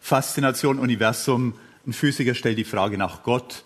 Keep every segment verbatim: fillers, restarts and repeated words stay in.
Faszination Universum. Ein Physiker stellt die Frage nach Gott.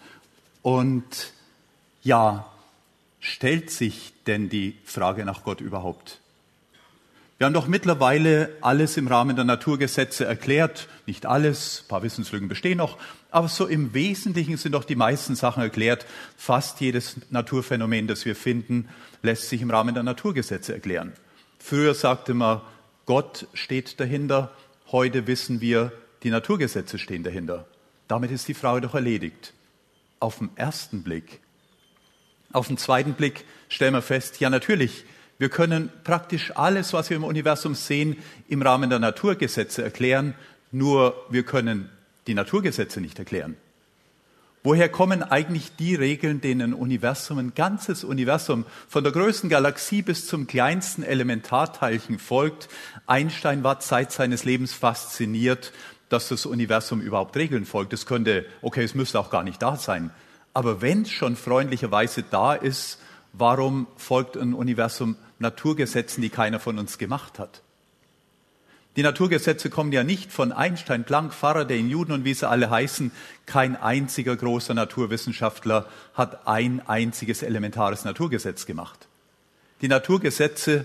Und ja, stellt sich denn die Frage nach Gott überhaupt? Wir haben doch mittlerweile alles im Rahmen der Naturgesetze erklärt. Nicht alles, ein paar Wissenslücken bestehen noch. Aber so im Wesentlichen sind doch die meisten Sachen erklärt. Fast jedes Naturphänomen, das wir finden, lässt sich im Rahmen der Naturgesetze erklären. Früher sagte man, Gott steht dahinter. Heute wissen wir, die Naturgesetze stehen dahinter. Damit ist die Frage doch erledigt. Auf den ersten Blick. Auf den zweiten Blick stellen wir fest, ja natürlich, wir können praktisch alles, was wir im Universum sehen, im Rahmen der Naturgesetze erklären, nur wir können die Naturgesetze nicht erklären. Woher kommen eigentlich die Regeln, denen ein Universum, ein ganzes Universum, von der größten Galaxie bis zum kleinsten Elementarteilchen folgt? Einstein war Zeit seines Lebens fasziniert, dass das Universum überhaupt Regeln folgt. Es könnte, okay, es müsste auch gar nicht da sein. Aber wenn es schon freundlicherweise da ist, warum folgt ein Universum Naturgesetzen, die keiner von uns gemacht hat? Die Naturgesetze kommen ja nicht von Einstein, Planck, Faraday, Newton und wie sie alle heißen. Kein einziger großer Naturwissenschaftler hat ein einziges elementares Naturgesetz gemacht. Die Naturgesetze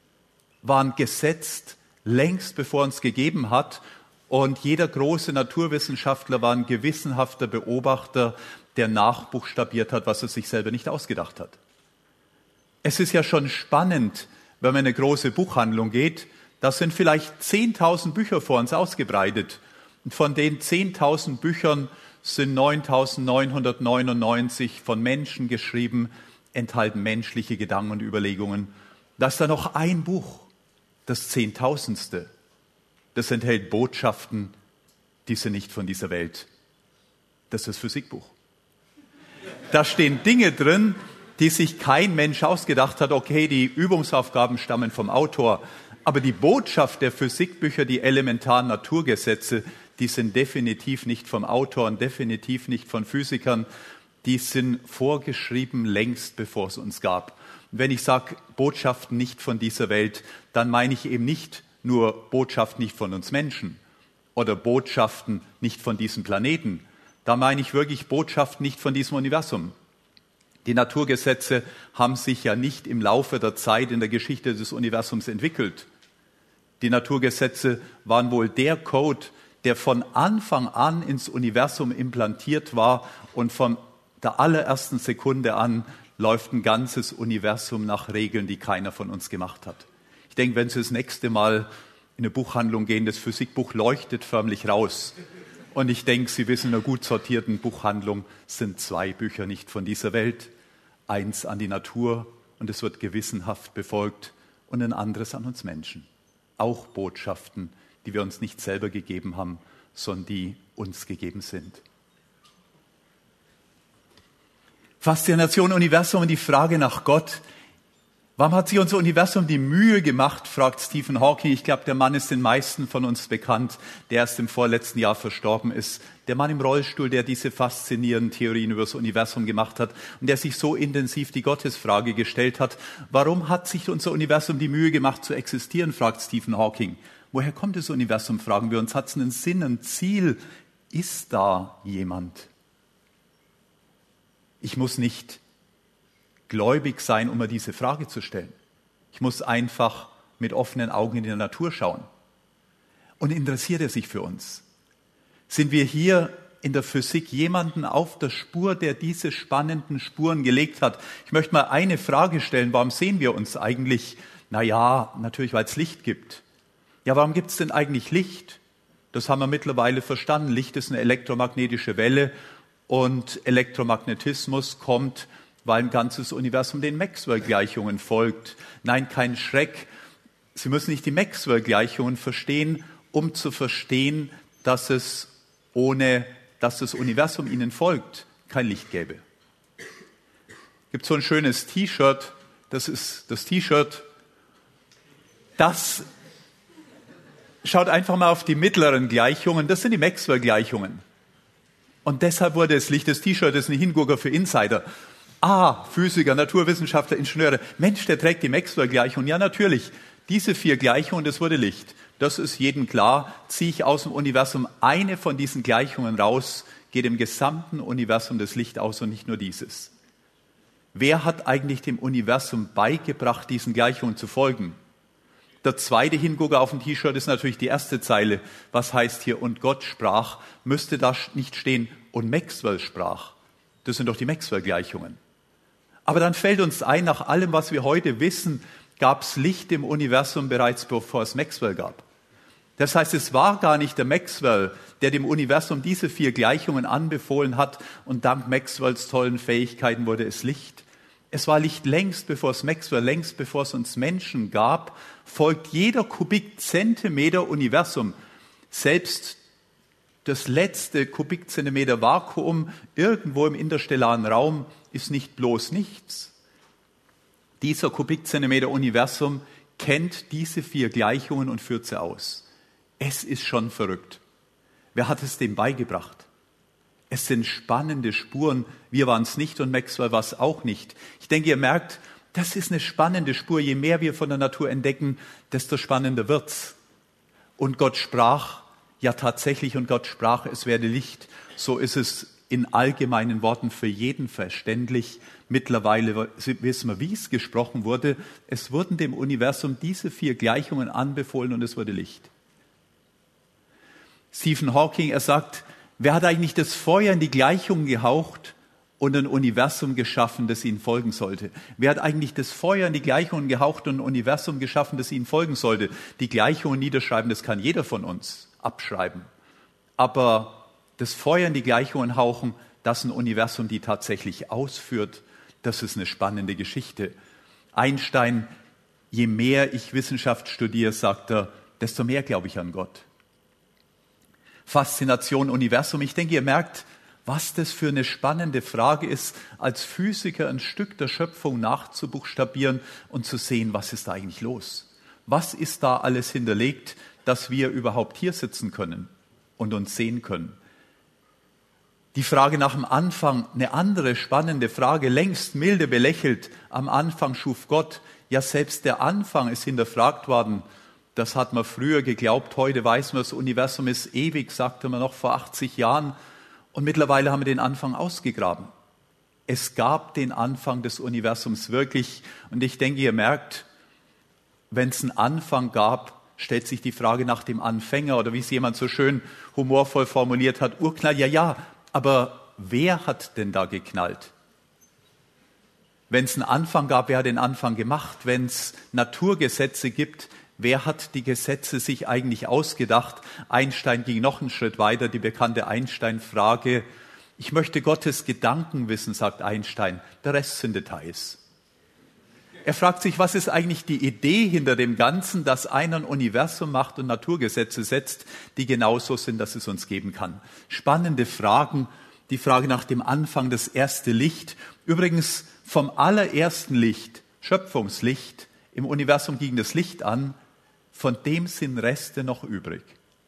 waren gesetzt längst bevor es gegeben hat. Und jeder große Naturwissenschaftler war ein gewissenhafter Beobachter, der nachbuchstabiert hat, was er sich selber nicht ausgedacht hat. Es ist ja schon spannend, wenn man in eine große Buchhandlung geht, da sind vielleicht zehntausend Bücher vor uns ausgebreitet. Und von den zehntausend Büchern sind neuntausendneunhundertneunundneunzig von Menschen geschrieben, enthalten menschliche Gedanken und Überlegungen. Da ist da noch ein Buch, das Zehntausendste. Das enthält Botschaften, die sind nicht von dieser Welt. Das ist das Physikbuch. Da stehen Dinge drin, die sich kein Mensch ausgedacht hat. Okay, die Übungsaufgaben stammen vom Autor, aber die Botschaft der Physikbücher, die elementaren Naturgesetze, die sind definitiv nicht vom Autor und definitiv nicht von Physikern. Die sind vorgeschrieben längst, bevor es uns gab. Und wenn ich sage, Botschaften nicht von dieser Welt, dann meine ich eben nicht nur Botschaften nicht von uns Menschen oder Botschaften nicht von diesem Planeten. Da meine ich wirklich Botschaften nicht von diesem Universum. Die Naturgesetze haben sich ja nicht im Laufe der Zeit in der Geschichte des Universums entwickelt. Die Naturgesetze waren wohl der Code, der von Anfang an ins Universum implantiert war und von der allerersten Sekunde an läuft ein ganzes Universum nach Regeln, die keiner von uns gemacht hat. Ich denke, wenn Sie das nächste Mal in eine Buchhandlung gehen, das Physikbuch leuchtet förmlich raus. Und ich denke, Sie wissen, in einer gut sortierten Buchhandlung sind zwei Bücher nicht von dieser Welt. Eins an die Natur und es wird gewissenhaft befolgt und ein anderes an uns Menschen. Auch Botschaften, die wir uns nicht selber gegeben haben, sondern die uns gegeben sind. Faszination Universum und die Frage nach Gott. Warum hat sich unser Universum die Mühe gemacht, fragt Stephen Hawking. Ich glaube, der Mann ist den meisten von uns bekannt, der erst im vorletzten Jahr verstorben ist. Der Mann im Rollstuhl, der diese faszinierenden Theorien über das Universum gemacht hat und der sich so intensiv die Gottesfrage gestellt hat. Warum hat sich unser Universum die Mühe gemacht zu existieren, fragt Stephen Hawking. Woher kommt das Universum, fragen wir uns. Hat es einen Sinn, ein Ziel? Ist da jemand? Ich muss nicht gläubig sein, um mir diese Frage zu stellen. Ich muss einfach mit offenen Augen in die Natur schauen. Und interessiert er sich für uns? Sind wir hier in der Physik jemanden auf der Spur, der diese spannenden Spuren gelegt hat? Ich möchte mal eine Frage stellen. Warum sehen wir uns eigentlich? Na ja, natürlich, weil es Licht gibt. Ja, warum gibt es denn eigentlich Licht? Das haben wir mittlerweile verstanden. Licht ist eine elektromagnetische Welle und Elektromagnetismus kommt, weil ein ganzes Universum den Maxwell-Gleichungen folgt. Nein, kein Schreck. Sie müssen nicht die Maxwell-Gleichungen verstehen, um zu verstehen, dass es ohne, dass das Universum ihnen folgt, kein Licht gäbe. Es gibt so ein schönes T-Shirt, das ist das T-Shirt, das schaut einfach mal auf die mittleren Gleichungen, das sind die Maxwell-Gleichungen. Und deshalb wurde es Licht. Das T-Shirt ist ein Hingucker für Insider. Ah, Physiker, Naturwissenschaftler, Ingenieure. Mensch, der trägt die Maxwell-Gleichung. Ja, natürlich. Diese vier Gleichungen, das wurde Licht. Das ist jedem klar. Ziehe ich aus dem Universum eine von diesen Gleichungen raus, geht im gesamten Universum das Licht aus und nicht nur dieses. Wer hat eigentlich dem Universum beigebracht, diesen Gleichungen zu folgen? Der zweite Hingucker auf dem T-Shirt ist natürlich die erste Zeile. Was heißt hier, und Gott sprach? Müsste da nicht stehen, und Maxwell sprach. Das sind doch die Maxwell-Gleichungen. Aber dann fällt uns ein, nach allem, was wir heute wissen, gab es Licht im Universum bereits, bevor es Maxwell gab. Das heißt, es war gar nicht der Maxwell, der dem Universum diese vier Gleichungen anbefohlen hat, und dank Maxwells tollen Fähigkeiten wurde es Licht. Es war Licht längst, bevor es Maxwell, längst bevor es uns Menschen gab, folgt jeder Kubikzentimeter Universum, selbst das letzte Kubikzentimeter Vakuum irgendwo im interstellaren Raum ist nicht bloß nichts. Dieser Kubikzentimeter Universum kennt diese vier Gleichungen und führt sie aus. Es ist schon verrückt. Wer hat es dem beigebracht? Es sind spannende Spuren. Wir waren es nicht und Maxwell war es auch nicht. Ich denke, ihr merkt, das ist eine spannende Spur. Je mehr wir von der Natur entdecken, desto spannender wird's. Und Gott sprach, ja tatsächlich, und Gott sprach, es werde Licht. So ist es in allgemeinen Worten für jeden verständlich. Mittlerweile wissen wir, wie es gesprochen wurde. Es wurden dem Universum diese vier Gleichungen anbefohlen und es wurde Licht. Stephen Hawking, er sagt, wer hat eigentlich das Feuer in die Gleichungen gehaucht und ein Universum geschaffen, das ihnen folgen sollte? Wer hat eigentlich das Feuer in die Gleichungen gehaucht und ein Universum geschaffen, das ihnen folgen sollte? Die Gleichungen niederschreiben, das kann jeder von uns abschreiben. Aber das Feuer in die Gleichungen hauchen, das ein Universum, die tatsächlich ausführt, das ist eine spannende Geschichte. Einstein, je mehr ich Wissenschaft studiere, sagt er, desto mehr glaube ich an Gott. Faszination Universum. Ich denke, ihr merkt, was das für eine spannende Frage ist, als Physiker ein Stück der Schöpfung nachzubuchstabieren und zu sehen, was ist da eigentlich los? Was ist da alles hinterlegt, dass wir überhaupt hier sitzen können und uns sehen können? Die Frage nach dem Anfang, eine andere spannende Frage, längst milde belächelt. Am Anfang schuf Gott. Ja, selbst der Anfang ist hinterfragt worden. Das hat man früher geglaubt, heute weiß man, das Universum ist ewig, sagte man noch vor achtzig Jahren. Und mittlerweile haben wir den Anfang ausgegraben. Es gab den Anfang des Universums wirklich. Und ich denke, ihr merkt, wenn es einen Anfang gab, stellt sich die Frage nach dem Anfänger, oder wie es jemand so schön humorvoll formuliert hat, Urknall, ja, ja, aber wer hat denn da geknallt? Wenn es einen Anfang gab, wer hat den Anfang gemacht? Wenn es Naturgesetze gibt, wer hat die Gesetze sich eigentlich ausgedacht? Einstein ging noch einen Schritt weiter, die bekannte Einstein-Frage. Ich möchte Gottes Gedanken wissen, sagt Einstein. Der Rest sind Details. Er fragt sich, was ist eigentlich die Idee hinter dem Ganzen, dass einer ein Universum macht und Naturgesetze setzt, die genauso sind, dass es uns geben kann. Spannende Fragen. Die Frage nach dem Anfang, das erste Licht. Übrigens vom allerersten Licht, Schöpfungslicht, im Universum ging das Licht an, von dem sind Reste noch übrig.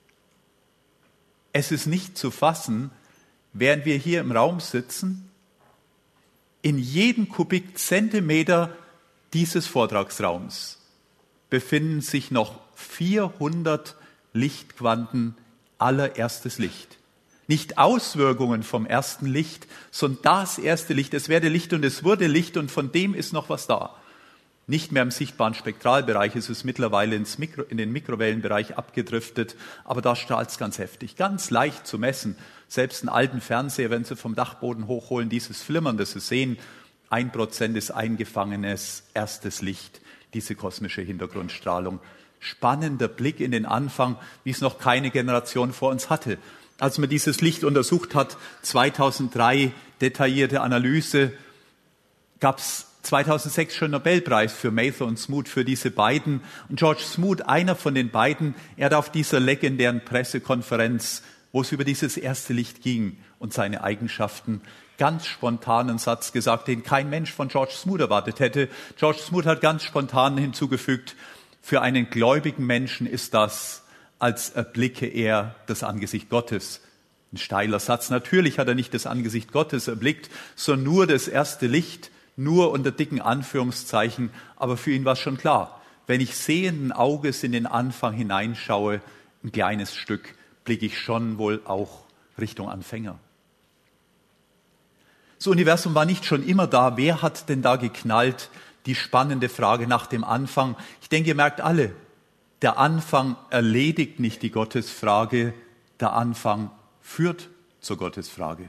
Es ist nicht zu fassen, während wir hier im Raum sitzen, in jedem Kubikzentimeter dieses Vortragsraums befinden sich noch vierhundert Lichtquanten allererstes Licht. Nicht Auswirkungen vom ersten Licht, sondern das erste Licht. Es werde Licht und es wurde Licht und von dem ist noch was da. Nicht mehr im sichtbaren Spektralbereich, es ist mittlerweile ins Mikro, in den Mikrowellenbereich abgedriftet, aber da strahlt es ganz heftig, ganz leicht zu messen. Selbst einen alten Fernseher, wenn Sie vom Dachboden hochholen, dieses Flimmern, das Sie sehen, ein Prozent ist eingefangenes erstes Licht, diese kosmische Hintergrundstrahlung. Spannender Blick in den Anfang, wie es noch keine Generation vor uns hatte. Als man dieses Licht untersucht hat, zweitausenddrei, detaillierte Analyse, gab es zweitausendsechs schon Nobelpreis für Mather und Smoot, für diese beiden. Und George Smoot, einer von den beiden, er hat auf dieser legendären Pressekonferenz, wo es über dieses erste Licht ging und seine Eigenschaften, ganz spontanen Satz gesagt, den kein Mensch von George Smoot erwartet hätte. George Smoot hat ganz spontan hinzugefügt, für einen gläubigen Menschen ist das, als erblicke er das Angesicht Gottes. Ein steiler Satz. Natürlich hat er nicht das Angesicht Gottes erblickt, sondern nur das erste Licht, nur unter dicken Anführungszeichen. Aber für ihn war es schon klar, wenn ich sehenden Auges in den Anfang hineinschaue, ein kleines Stück, blicke ich schon wohl auch Richtung Anfänger. Das Universum war nicht schon immer da. Wer hat denn da geknallt? Die spannende Frage nach dem Anfang. Ich denke, ihr merkt alle, der Anfang erledigt nicht die Gottesfrage, der Anfang führt zur Gottesfrage.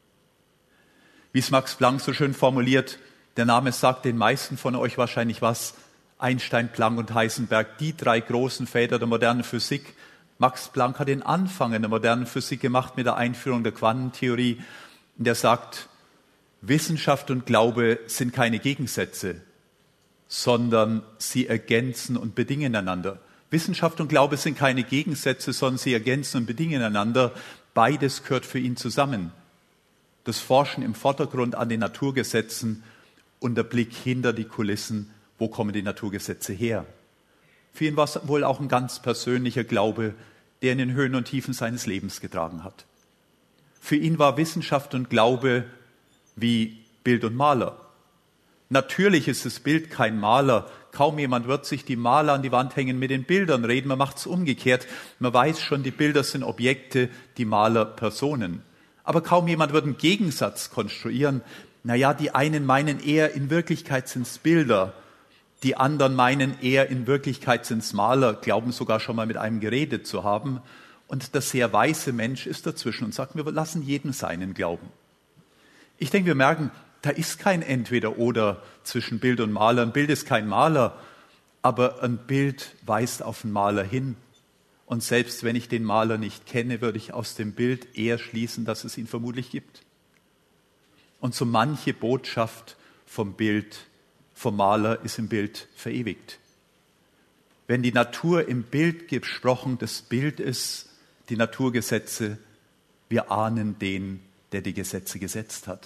Wie es Max Planck so schön formuliert, der Name sagt den meisten von euch wahrscheinlich was, Einstein, Planck und Heisenberg, die drei großen Väter der modernen Physik. Max Planck hat den Anfang in der modernen Physik gemacht mit der Einführung der Quantentheorie. Und er sagt, Wissenschaft und Glaube sind keine Gegensätze, sondern sie ergänzen und bedingen einander. Wissenschaft und Glaube sind keine Gegensätze, sondern sie ergänzen und bedingen einander. Beides gehört für ihn zusammen. Das Forschen im Vordergrund an den Naturgesetzen und der Blick hinter die Kulissen, wo kommen die Naturgesetze her? Für ihn war es wohl auch ein ganz persönlicher Glaube, der in den Höhen und Tiefen seines Lebens getragen hat. Für ihn war Wissenschaft und Glaube wie Bild und Maler. Natürlich ist das Bild kein Maler. Kaum jemand wird sich die Maler an die Wand hängen, mit den Bildern reden. Man macht es umgekehrt. Man weiß schon, die Bilder sind Objekte, die Maler Personen. Aber kaum jemand wird einen Gegensatz konstruieren. Naja, die einen meinen eher, in Wirklichkeit sind es Bilder. Die anderen meinen eher, in Wirklichkeit sind es Maler, glauben sogar schon mal mit einem geredet zu haben. Und der sehr weise Mensch ist dazwischen und sagt, wir lassen jeden seinen Glauben. Ich denke, wir merken, da ist kein Entweder-Oder zwischen Bild und Maler. Ein Bild ist kein Maler, aber ein Bild weist auf einen Maler hin. Und selbst wenn ich den Maler nicht kenne, würde ich aus dem Bild eher schließen, dass es ihn vermutlich gibt. Und so manche Botschaft vom Bild, vom Maler ist im Bild verewigt. Wenn die Natur im Bild gesprochen, das Bild ist, die Naturgesetze, wir ahnen den, der die Gesetze gesetzt hat.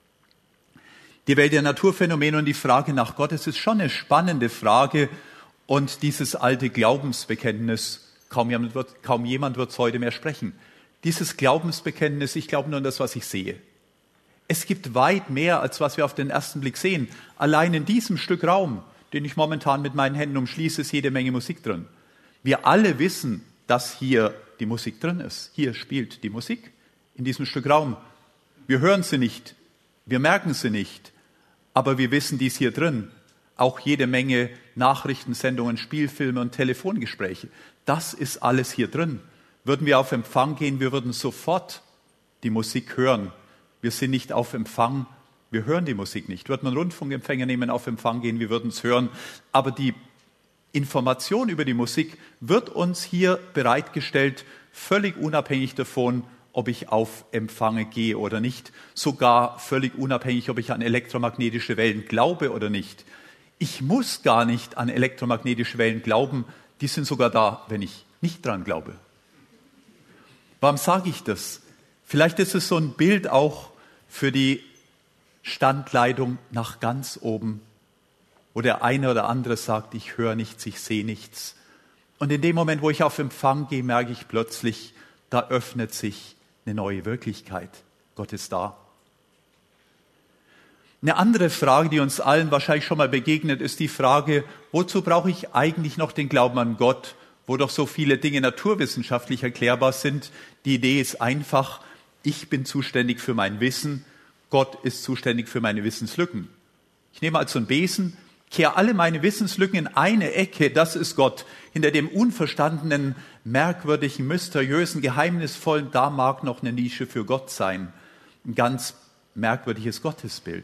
Die Welt der Naturphänomene und die Frage nach Gott, es ist schon eine spannende Frage. Und dieses alte Glaubensbekenntnis, kaum jemand wird, kaum jemand wird es heute mehr sprechen. Dieses Glaubensbekenntnis, ich glaube nur an das, was ich sehe. Es gibt weit mehr, als was wir auf den ersten Blick sehen. Allein in diesem Stück Raum, den ich momentan mit meinen Händen umschließe, ist jede Menge Musik drin. Wir alle wissen, dass hier die Musik drin ist. Hier spielt die Musik in diesem Stück Raum. Wir hören sie nicht, wir merken sie nicht, aber wir wissen, die ist hier drin. Auch jede Menge Nachrichtensendungen, Spielfilme und Telefongespräche. Das ist alles hier drin. Würden wir auf Empfang gehen, wir würden sofort die Musik hören. Wir sind nicht auf Empfang, wir hören die Musik nicht. Würde man Rundfunkempfänger nehmen, auf Empfang gehen, wir würden es hören. Aber die Information über die Musik wird uns hier bereitgestellt, völlig unabhängig davon, ob ich auf Empfange gehe oder nicht. Sogar völlig unabhängig, ob ich an elektromagnetische Wellen glaube oder nicht. Ich muss gar nicht an elektromagnetische Wellen glauben, die sind sogar da, wenn ich nicht dran glaube. Warum sage ich das? Vielleicht ist es so ein Bild auch für die Standleitung nach ganz oben, wo der eine oder andere sagt, ich höre nichts, ich sehe nichts. Und in dem Moment, wo ich auf Empfang gehe, merke ich plötzlich, da öffnet sich eine neue Wirklichkeit. Gott ist da. Eine andere Frage, die uns allen wahrscheinlich schon mal begegnet, ist die Frage, wozu brauche ich eigentlich noch den Glauben an Gott, wo doch so viele Dinge naturwissenschaftlich erklärbar sind? Die Idee ist einfach, ich bin zuständig für mein Wissen, Gott ist zuständig für meine Wissenslücken. Ich nehme also einen Besen, kehre alle meine Wissenslücken in eine Ecke, das ist Gott. Hinter dem unverstandenen, merkwürdigen, mysteriösen, geheimnisvollen, da mag noch eine Nische für Gott sein. Ein ganz merkwürdiges Gottesbild.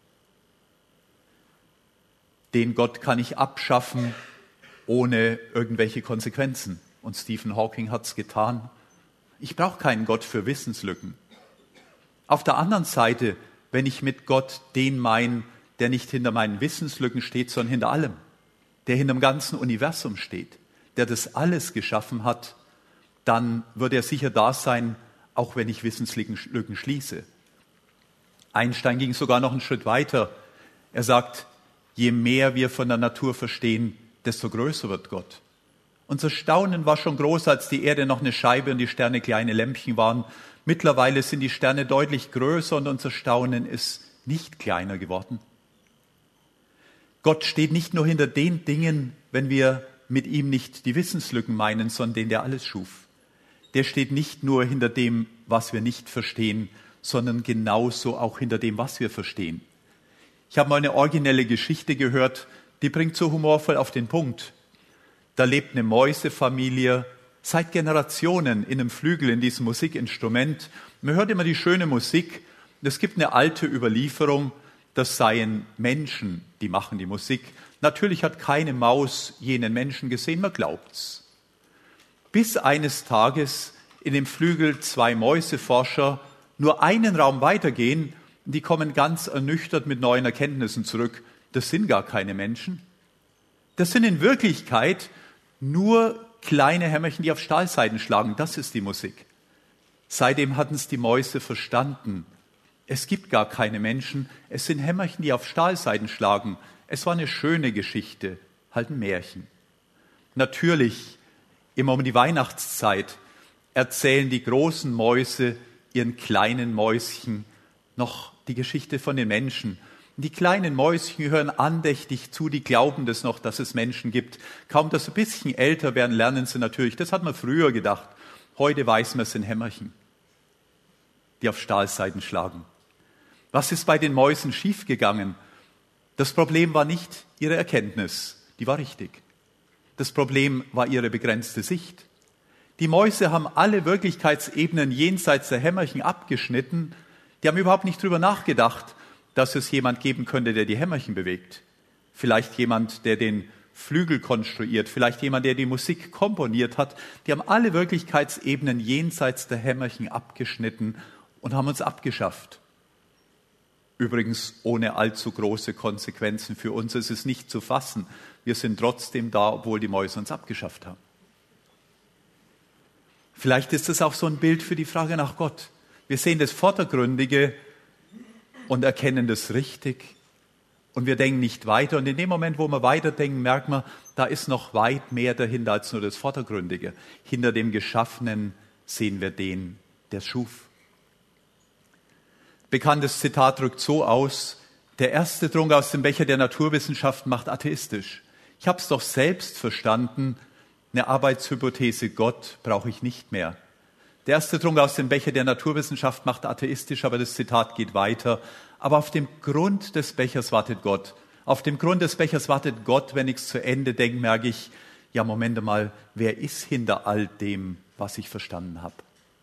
Den Gott kann ich abschaffen, ohne irgendwelche Konsequenzen. Und Stephen Hawking hat es getan. Ich brauche keinen Gott für Wissenslücken. Auf der anderen Seite, wenn ich mit Gott den meine, der nicht hinter meinen Wissenslücken steht, sondern hinter allem, der hinter dem ganzen Universum steht, der das alles geschaffen hat, dann wird er sicher da sein, auch wenn ich Wissenslücken schließe. Einstein ging sogar noch einen Schritt weiter. Er sagt, je mehr wir von der Natur verstehen, desto größer wird Gott. Unser Staunen war schon groß, als die Erde noch eine Scheibe und die Sterne kleine Lämpchen waren. Mittlerweile sind die Sterne deutlich größer und unser Staunen ist nicht kleiner geworden. Gott steht nicht nur hinter den Dingen, wenn wir mit ihm nicht die Wissenslücken meinen, sondern den, der alles schuf. Der steht nicht nur hinter dem, was wir nicht verstehen, sondern genauso auch hinter dem, was wir verstehen. Ich habe mal eine originelle Geschichte gehört, die bringt so humorvoll auf den Punkt. Da lebt eine Mäusefamilie seit Generationen in einem Flügel in diesem Musikinstrument. Man hört immer die schöne Musik. Es gibt eine alte Überlieferung, das seien Menschen, die machen die Musik. Natürlich hat keine Maus jenen Menschen gesehen, man glaubt's. Bis eines Tages in dem Flügel zwei Mäuseforscher nur einen Raum weitergehen, die kommen ganz ernüchtert mit neuen Erkenntnissen zurück. Das sind gar keine Menschen. Das sind in Wirklichkeit nur kleine Hämmerchen, die auf Stahlsaiten schlagen. Das ist die Musik. Seitdem hatten es die Mäuse verstanden. Es gibt gar keine Menschen. Es sind Hämmerchen, die auf Stahlsaiten schlagen. Es war eine schöne Geschichte, halt ein Märchen. Natürlich, immer um die Weihnachtszeit, erzählen die großen Mäuse ihren kleinen Mäuschen noch die Geschichte von den Menschen. Und die kleinen Mäuschen hören andächtig zu, die glauben das noch, dass es Menschen gibt. Kaum, dass sie ein bisschen älter werden, lernen sie natürlich. Das hat man früher gedacht. Heute weiß man, es sind Hämmerchen, die auf Stahlsaiten schlagen. Was ist bei den Mäusen schiefgegangen? Das Problem war nicht ihre Erkenntnis, die war richtig. Das Problem war ihre begrenzte Sicht. Die Mäuse haben alle Wirklichkeitsebenen jenseits der Hämmerchen abgeschnitten. Die haben überhaupt nicht drüber nachgedacht, dass es jemand geben könnte, der die Hämmerchen bewegt. Vielleicht jemand, der den Flügel konstruiert, vielleicht jemand, der die Musik komponiert hat. Die haben alle Wirklichkeitsebenen jenseits der Hämmerchen abgeschnitten und haben uns abgeschafft. Übrigens ohne allzu große Konsequenzen für uns. Es ist nicht zu fassen. Wir sind trotzdem da, obwohl die Mäuse uns abgeschafft haben. Vielleicht ist es auch so ein Bild für die Frage nach Gott. Wir sehen das Vordergründige und erkennen das richtig. Und wir denken nicht weiter. Und in dem Moment, wo wir weiterdenken, merken wir, da ist noch weit mehr dahinter als nur das Vordergründige. Hinter dem Geschaffenen sehen wir den, der es schuf. Bekanntes Zitat drückt so aus: Der erste Trunk aus dem Becher der Naturwissenschaft macht atheistisch. Ich habe es doch selbst verstanden, eine Arbeitshypothese Gott brauche ich nicht mehr. Der erste Trunk aus dem Becher der Naturwissenschaft macht atheistisch, aber das Zitat geht weiter. Aber auf dem Grund des Bechers wartet Gott. Auf dem Grund des Bechers wartet Gott. Wenn ich es zu Ende denke, merke ich, ja, Moment mal, wer ist hinter all dem, was ich verstanden habe?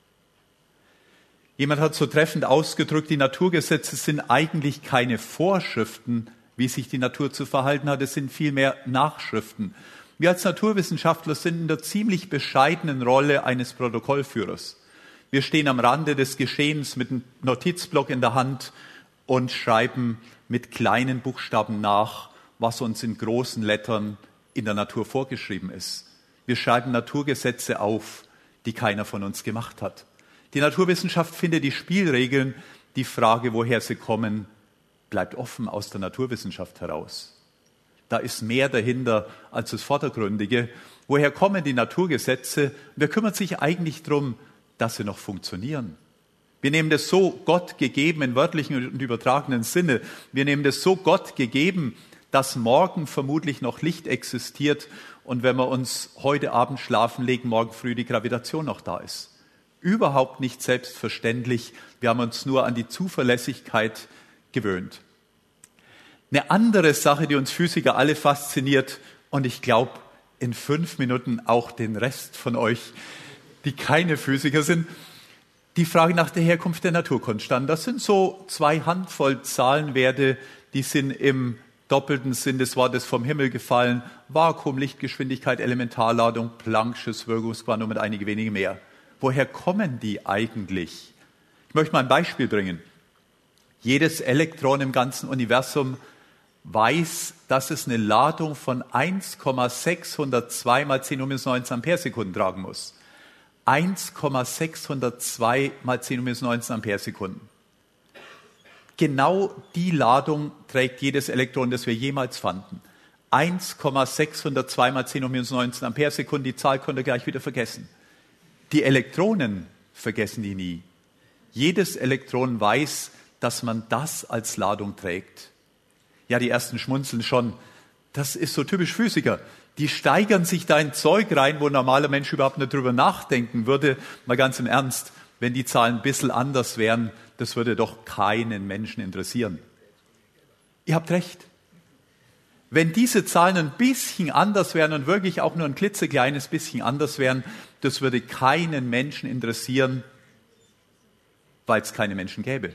Jemand hat so treffend ausgedrückt, die Naturgesetze sind eigentlich keine Vorschriften, wie sich die Natur zu verhalten hat, es sind vielmehr Nachschriften. Wir als Naturwissenschaftler sind in der ziemlich bescheidenen Rolle eines Protokollführers. Wir stehen am Rande des Geschehens mit einem Notizblock in der Hand und schreiben mit kleinen Buchstaben nach, was uns in großen Lettern in der Natur vorgeschrieben ist. Wir schreiben Naturgesetze auf, die keiner von uns gemacht hat. Die Naturwissenschaft findet die Spielregeln, die Frage, woher sie kommen, bleibt offen aus der Naturwissenschaft heraus. Da ist mehr dahinter als das Vordergründige. Woher kommen die Naturgesetze? Wer kümmert sich eigentlich darum, dass sie noch funktionieren? Wir nehmen das so Gott gegeben im wörtlichen und übertragenen Sinne. Wir nehmen das so Gott gegeben, dass morgen vermutlich noch Licht existiert und wenn wir uns heute Abend schlafen legen, morgen früh die Gravitation noch da ist. Überhaupt nicht selbstverständlich. Wir haben uns nur an die Zuverlässigkeit gewöhnt. Eine andere Sache, die uns Physiker alle fasziniert und ich glaube in fünf Minuten auch den Rest von euch, die keine Physiker sind, die Frage nach der Herkunft der Naturkonstanten. Das sind so zwei Handvoll Zahlenwerte, die sind im doppelten Sinn des Wortes vom Himmel gefallen. Vakuum, Lichtgeschwindigkeit, Elementarladung, Planck'sches Wirkungsquantum und einige wenige mehr. Woher kommen die eigentlich? Ich möchte mal ein Beispiel bringen. Jedes Elektron im ganzen Universum weiß, dass es eine Ladung von eins Komma sechshundertzwei mal zehn hoch minus neunzehn Amperesekunden tragen muss. eins Komma sechshundertzwei mal zehn hoch minus neunzehn Amperesekunden. Genau die Ladung trägt jedes Elektron, das wir jemals fanden. eins Komma sechshundertzwei mal zehn hoch minus neunzehn Amperesekunden, die Zahl könnt ihr gleich wieder vergessen. Die Elektronen vergessen die nie. Jedes Elektron weiß, dass man das als Ladung trägt. Ja, die ersten schmunzeln schon. Das ist so typisch Physiker. Die steigern sich da in Zeug rein, wo ein normaler Mensch überhaupt nicht drüber nachdenken würde. Mal ganz im Ernst, wenn die Zahlen ein bisschen anders wären, das würde doch keinen Menschen interessieren. Ihr habt recht. Wenn diese Zahlen ein bisschen anders wären und wirklich auch nur ein klitzekleines bisschen anders wären, das würde keinen Menschen interessieren, weil es keine Menschen gäbe.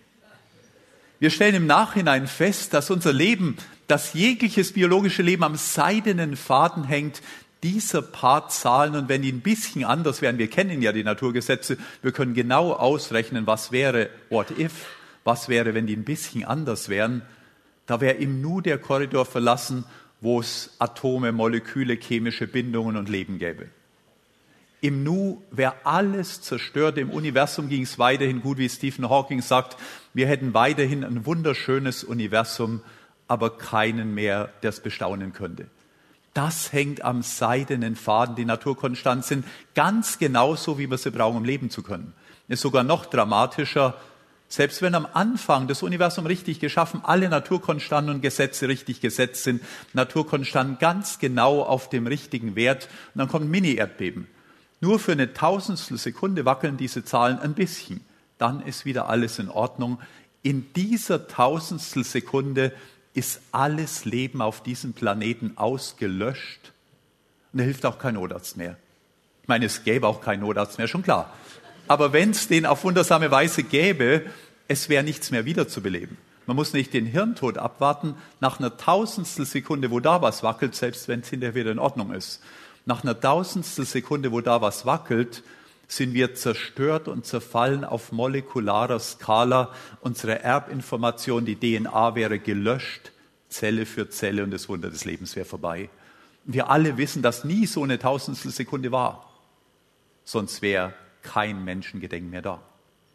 Wir stellen im Nachhinein fest, dass unser Leben, dass jegliches biologische Leben am seidenen Faden hängt, dieser paar Zahlen. Und wenn die ein bisschen anders wären, wir kennen ja die Naturgesetze, wir können genau ausrechnen, was wäre, what if, was wäre, wenn die ein bisschen anders wären. Da wäre im Nu der Korridor verlassen, wo es Atome, Moleküle, chemische Bindungen und Leben gäbe. Im Nu wäre alles zerstört. Im Universum ging es weiterhin gut, wie Stephen Hawking sagt. Wir hätten weiterhin ein wunderschönes Universum, aber keinen mehr, der es bestaunen könnte. Das hängt am seidenen Faden. Die Naturkonstanten sind ganz genauso, wie wir sie brauchen, um leben zu können. Ist sogar noch dramatischer. Selbst wenn am Anfang das Universum richtig geschaffen, alle Naturkonstanten und Gesetze richtig gesetzt sind, Naturkonstanten ganz genau auf dem richtigen Wert, und dann kommt ein Mini-Erdbeben. Nur für eine Tausendstel Sekunde wackeln diese Zahlen ein bisschen. Dann ist wieder alles in Ordnung. In dieser Tausendstel Sekunde ist alles Leben auf diesem Planeten ausgelöscht. Und da hilft auch kein Notarzt mehr. Ich meine, es gäbe auch keinen Notarzt mehr, schon klar. Aber wenn es den auf wundersame Weise gäbe, es wäre nichts mehr wiederzubeleben. Man muss nicht den Hirntod abwarten. Nach einer Tausendstel Sekunde, wo da was wackelt, selbst wenn es hinterher wieder in Ordnung ist, nach einer Tausendstel Sekunde, wo da was wackelt, sind wir zerstört und zerfallen auf molekularer Skala. Unsere Erbinformation, die D N A wäre gelöscht, Zelle für Zelle, und das Wunder des Lebens wäre vorbei. Wir alle wissen, dass nie so eine Tausendstel Sekunde war. Sonst wäre kein Menschengedenken mehr da.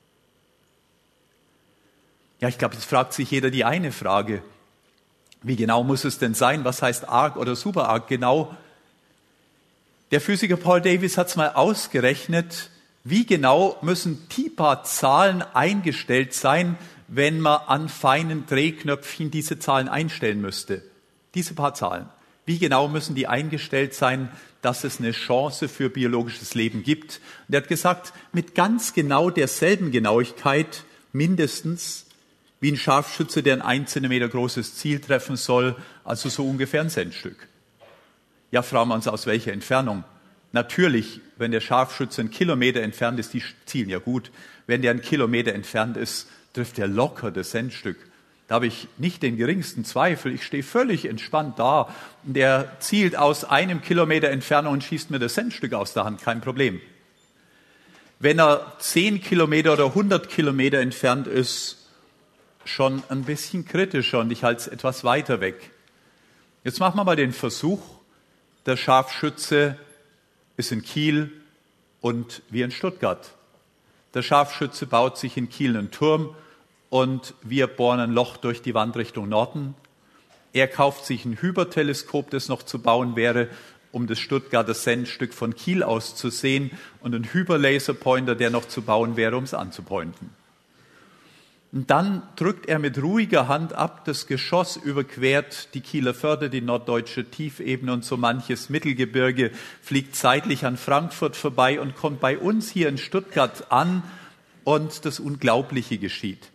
Ja, ich glaube, jetzt fragt sich jeder die eine Frage. Wie genau muss es denn sein? Was heißt arg oder superarg genau? Der Physiker Paul Davies hat es mal ausgerechnet, wie genau müssen die paar Zahlen eingestellt sein, wenn man an feinen Drehknöpfchen diese Zahlen einstellen müsste. Diese paar Zahlen. Wie genau müssen die eingestellt sein, dass es eine Chance für biologisches Leben gibt? Und er hat gesagt, mit ganz genau derselben Genauigkeit, mindestens, wie ein Scharfschütze, der ein ein Zentimeter großes Ziel treffen soll, also so ungefähr ein Centstück. Ja, fragen wir uns, aus welcher Entfernung? Natürlich, wenn der Scharfschütze einen Kilometer entfernt ist, die zielen ja gut. Wenn der einen Kilometer entfernt ist, trifft er locker das Centstück. Da habe ich nicht den geringsten Zweifel. Ich stehe völlig entspannt da. Der zielt aus einem Kilometer Entfernung und schießt mir das Centstück aus der Hand. Kein Problem. Wenn er zehn Kilometer oder hundert Kilometer entfernt ist, schon ein bisschen kritischer, und ich halte es etwas weiter weg. Jetzt machen wir mal den Versuch. Der Scharfschütze ist in Kiel und wir in Stuttgart. Der Scharfschütze baut sich in Kiel einen Turm und wir bohren ein Loch durch die Wand Richtung Norden. Er kauft sich ein Hyperteleskop, das noch zu bauen wäre, um das Stuttgarter Centstück von Kiel aus zu sehen, und einen Hyperlaserpointer, der noch zu bauen wäre, um es anzupointen. Und dann drückt er mit ruhiger Hand ab, das Geschoss überquert die Kieler Förde, die norddeutsche Tiefebene und so manches Mittelgebirge, fliegt seitlich an Frankfurt vorbei und kommt bei uns hier in Stuttgart an, und das Unglaubliche geschieht.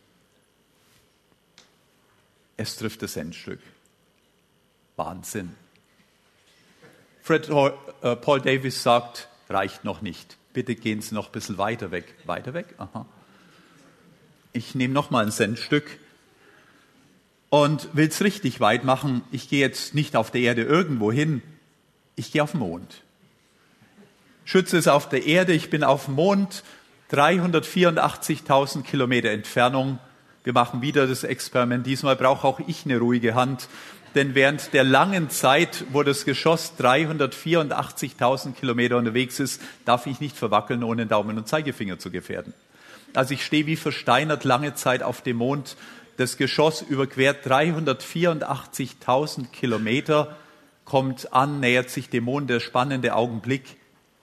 Es trifft das Centstück. Wahnsinn. Fred, äh, Paul Davies sagt, reicht noch nicht. Bitte gehen Sie noch ein bisschen weiter weg. Weiter weg? Aha. Ich nehme noch mal ein Centstück und will es richtig weit machen. Ich gehe jetzt nicht auf der Erde irgendwo hin, ich gehe auf den Mond. Schütze ist auf der Erde, ich bin auf dem Mond, dreihundertvierundachtzigtausend Kilometer Entfernung. Wir machen wieder das Experiment. Diesmal brauche auch ich eine ruhige Hand, denn während der langen Zeit, wo das Geschoss dreihundertvierundachtzigtausend Kilometer unterwegs ist, darf ich nicht verwackeln, ohne Daumen und Zeigefinger zu gefährden. Also ich stehe wie versteinert lange Zeit auf dem Mond. Das Geschoss überquert dreihundertvierundachtzigtausend Kilometer, kommt an, nähert sich dem Mond, der spannende Augenblick.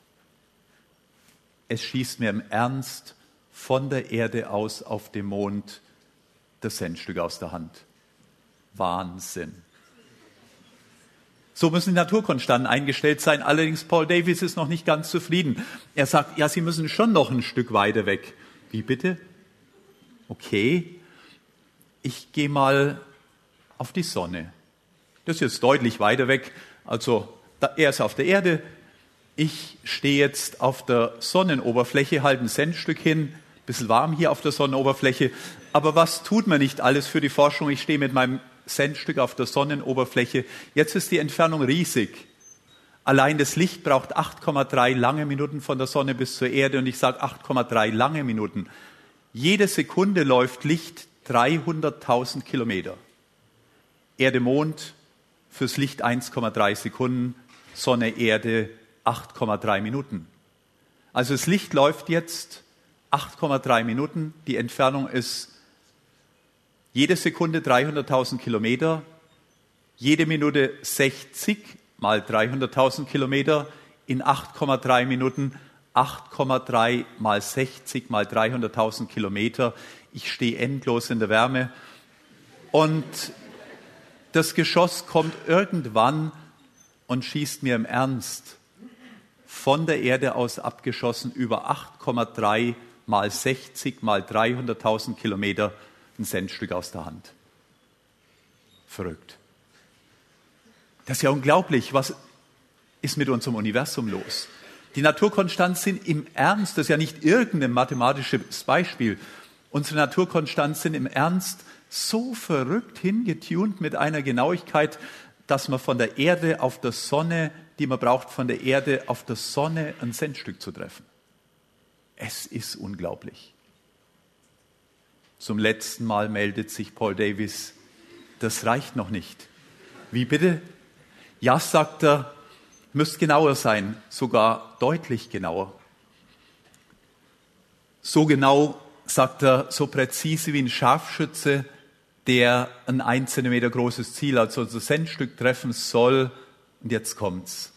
Es schießt mir im Ernst von der Erde aus auf dem Mond das Centstück aus der Hand. Wahnsinn. So müssen die Naturkonstanten eingestellt sein. Allerdings Paul Davies ist noch nicht ganz zufrieden. Er sagt, ja, sie müssen schon noch ein Stück weiter weg. Wie bitte? Okay, ich gehe mal auf die Sonne. Das ist jetzt deutlich weiter weg. Also er ist auf der Erde. Ich stehe jetzt auf der Sonnenoberfläche, halte ein Centstück hin. Bisschen warm hier auf der Sonnenoberfläche. Aber was tut man nicht alles für die Forschung? Ich stehe mit meinem Centstück auf der Sonnenoberfläche. Jetzt ist die Entfernung riesig. Allein das Licht braucht acht Komma drei lange Minuten von der Sonne bis zur Erde. Und ich sage acht Komma drei lange Minuten. Jede Sekunde läuft Licht dreihunderttausend Kilometer. Erde, Mond, fürs Licht eins Komma drei Sekunden. Sonne, Erde, acht Komma drei Minuten. Also das Licht läuft jetzt acht Komma drei Minuten. Die Entfernung ist jede Sekunde dreihunderttausend Kilometer, jede Minute sechzig mal dreihunderttausend Kilometer in acht Komma drei Minuten, acht Komma drei mal sechzig mal dreihunderttausend Kilometer. Ich stehe endlos in der Wärme. Und das Geschoss kommt irgendwann und schießt mir im Ernst von der Erde aus abgeschossen über acht Komma drei mal sechzig mal dreihunderttausend Kilometer ein Centstück aus der Hand. Verrückt. Das ist ja unglaublich. Was ist mit unserem Universum los? Die Naturkonstanten sind im Ernst, das ist ja nicht irgendein mathematisches Beispiel. Unsere Naturkonstanten sind im Ernst so verrückt hingetunt mit einer Genauigkeit, dass man von der Erde auf der Sonne, die man braucht, von der Erde auf der Sonne ein Centstück zu treffen. Es ist unglaublich. Zum letzten Mal meldet sich Paul Davies, das reicht noch nicht. Wie bitte? Ja, sagt er, müsst genauer sein, sogar deutlich genauer. So genau, sagt er, so präzise wie ein Scharfschütze, der ein ein Zentimeter großes Ziel, also ein Centstück treffen soll. Und jetzt kommt's.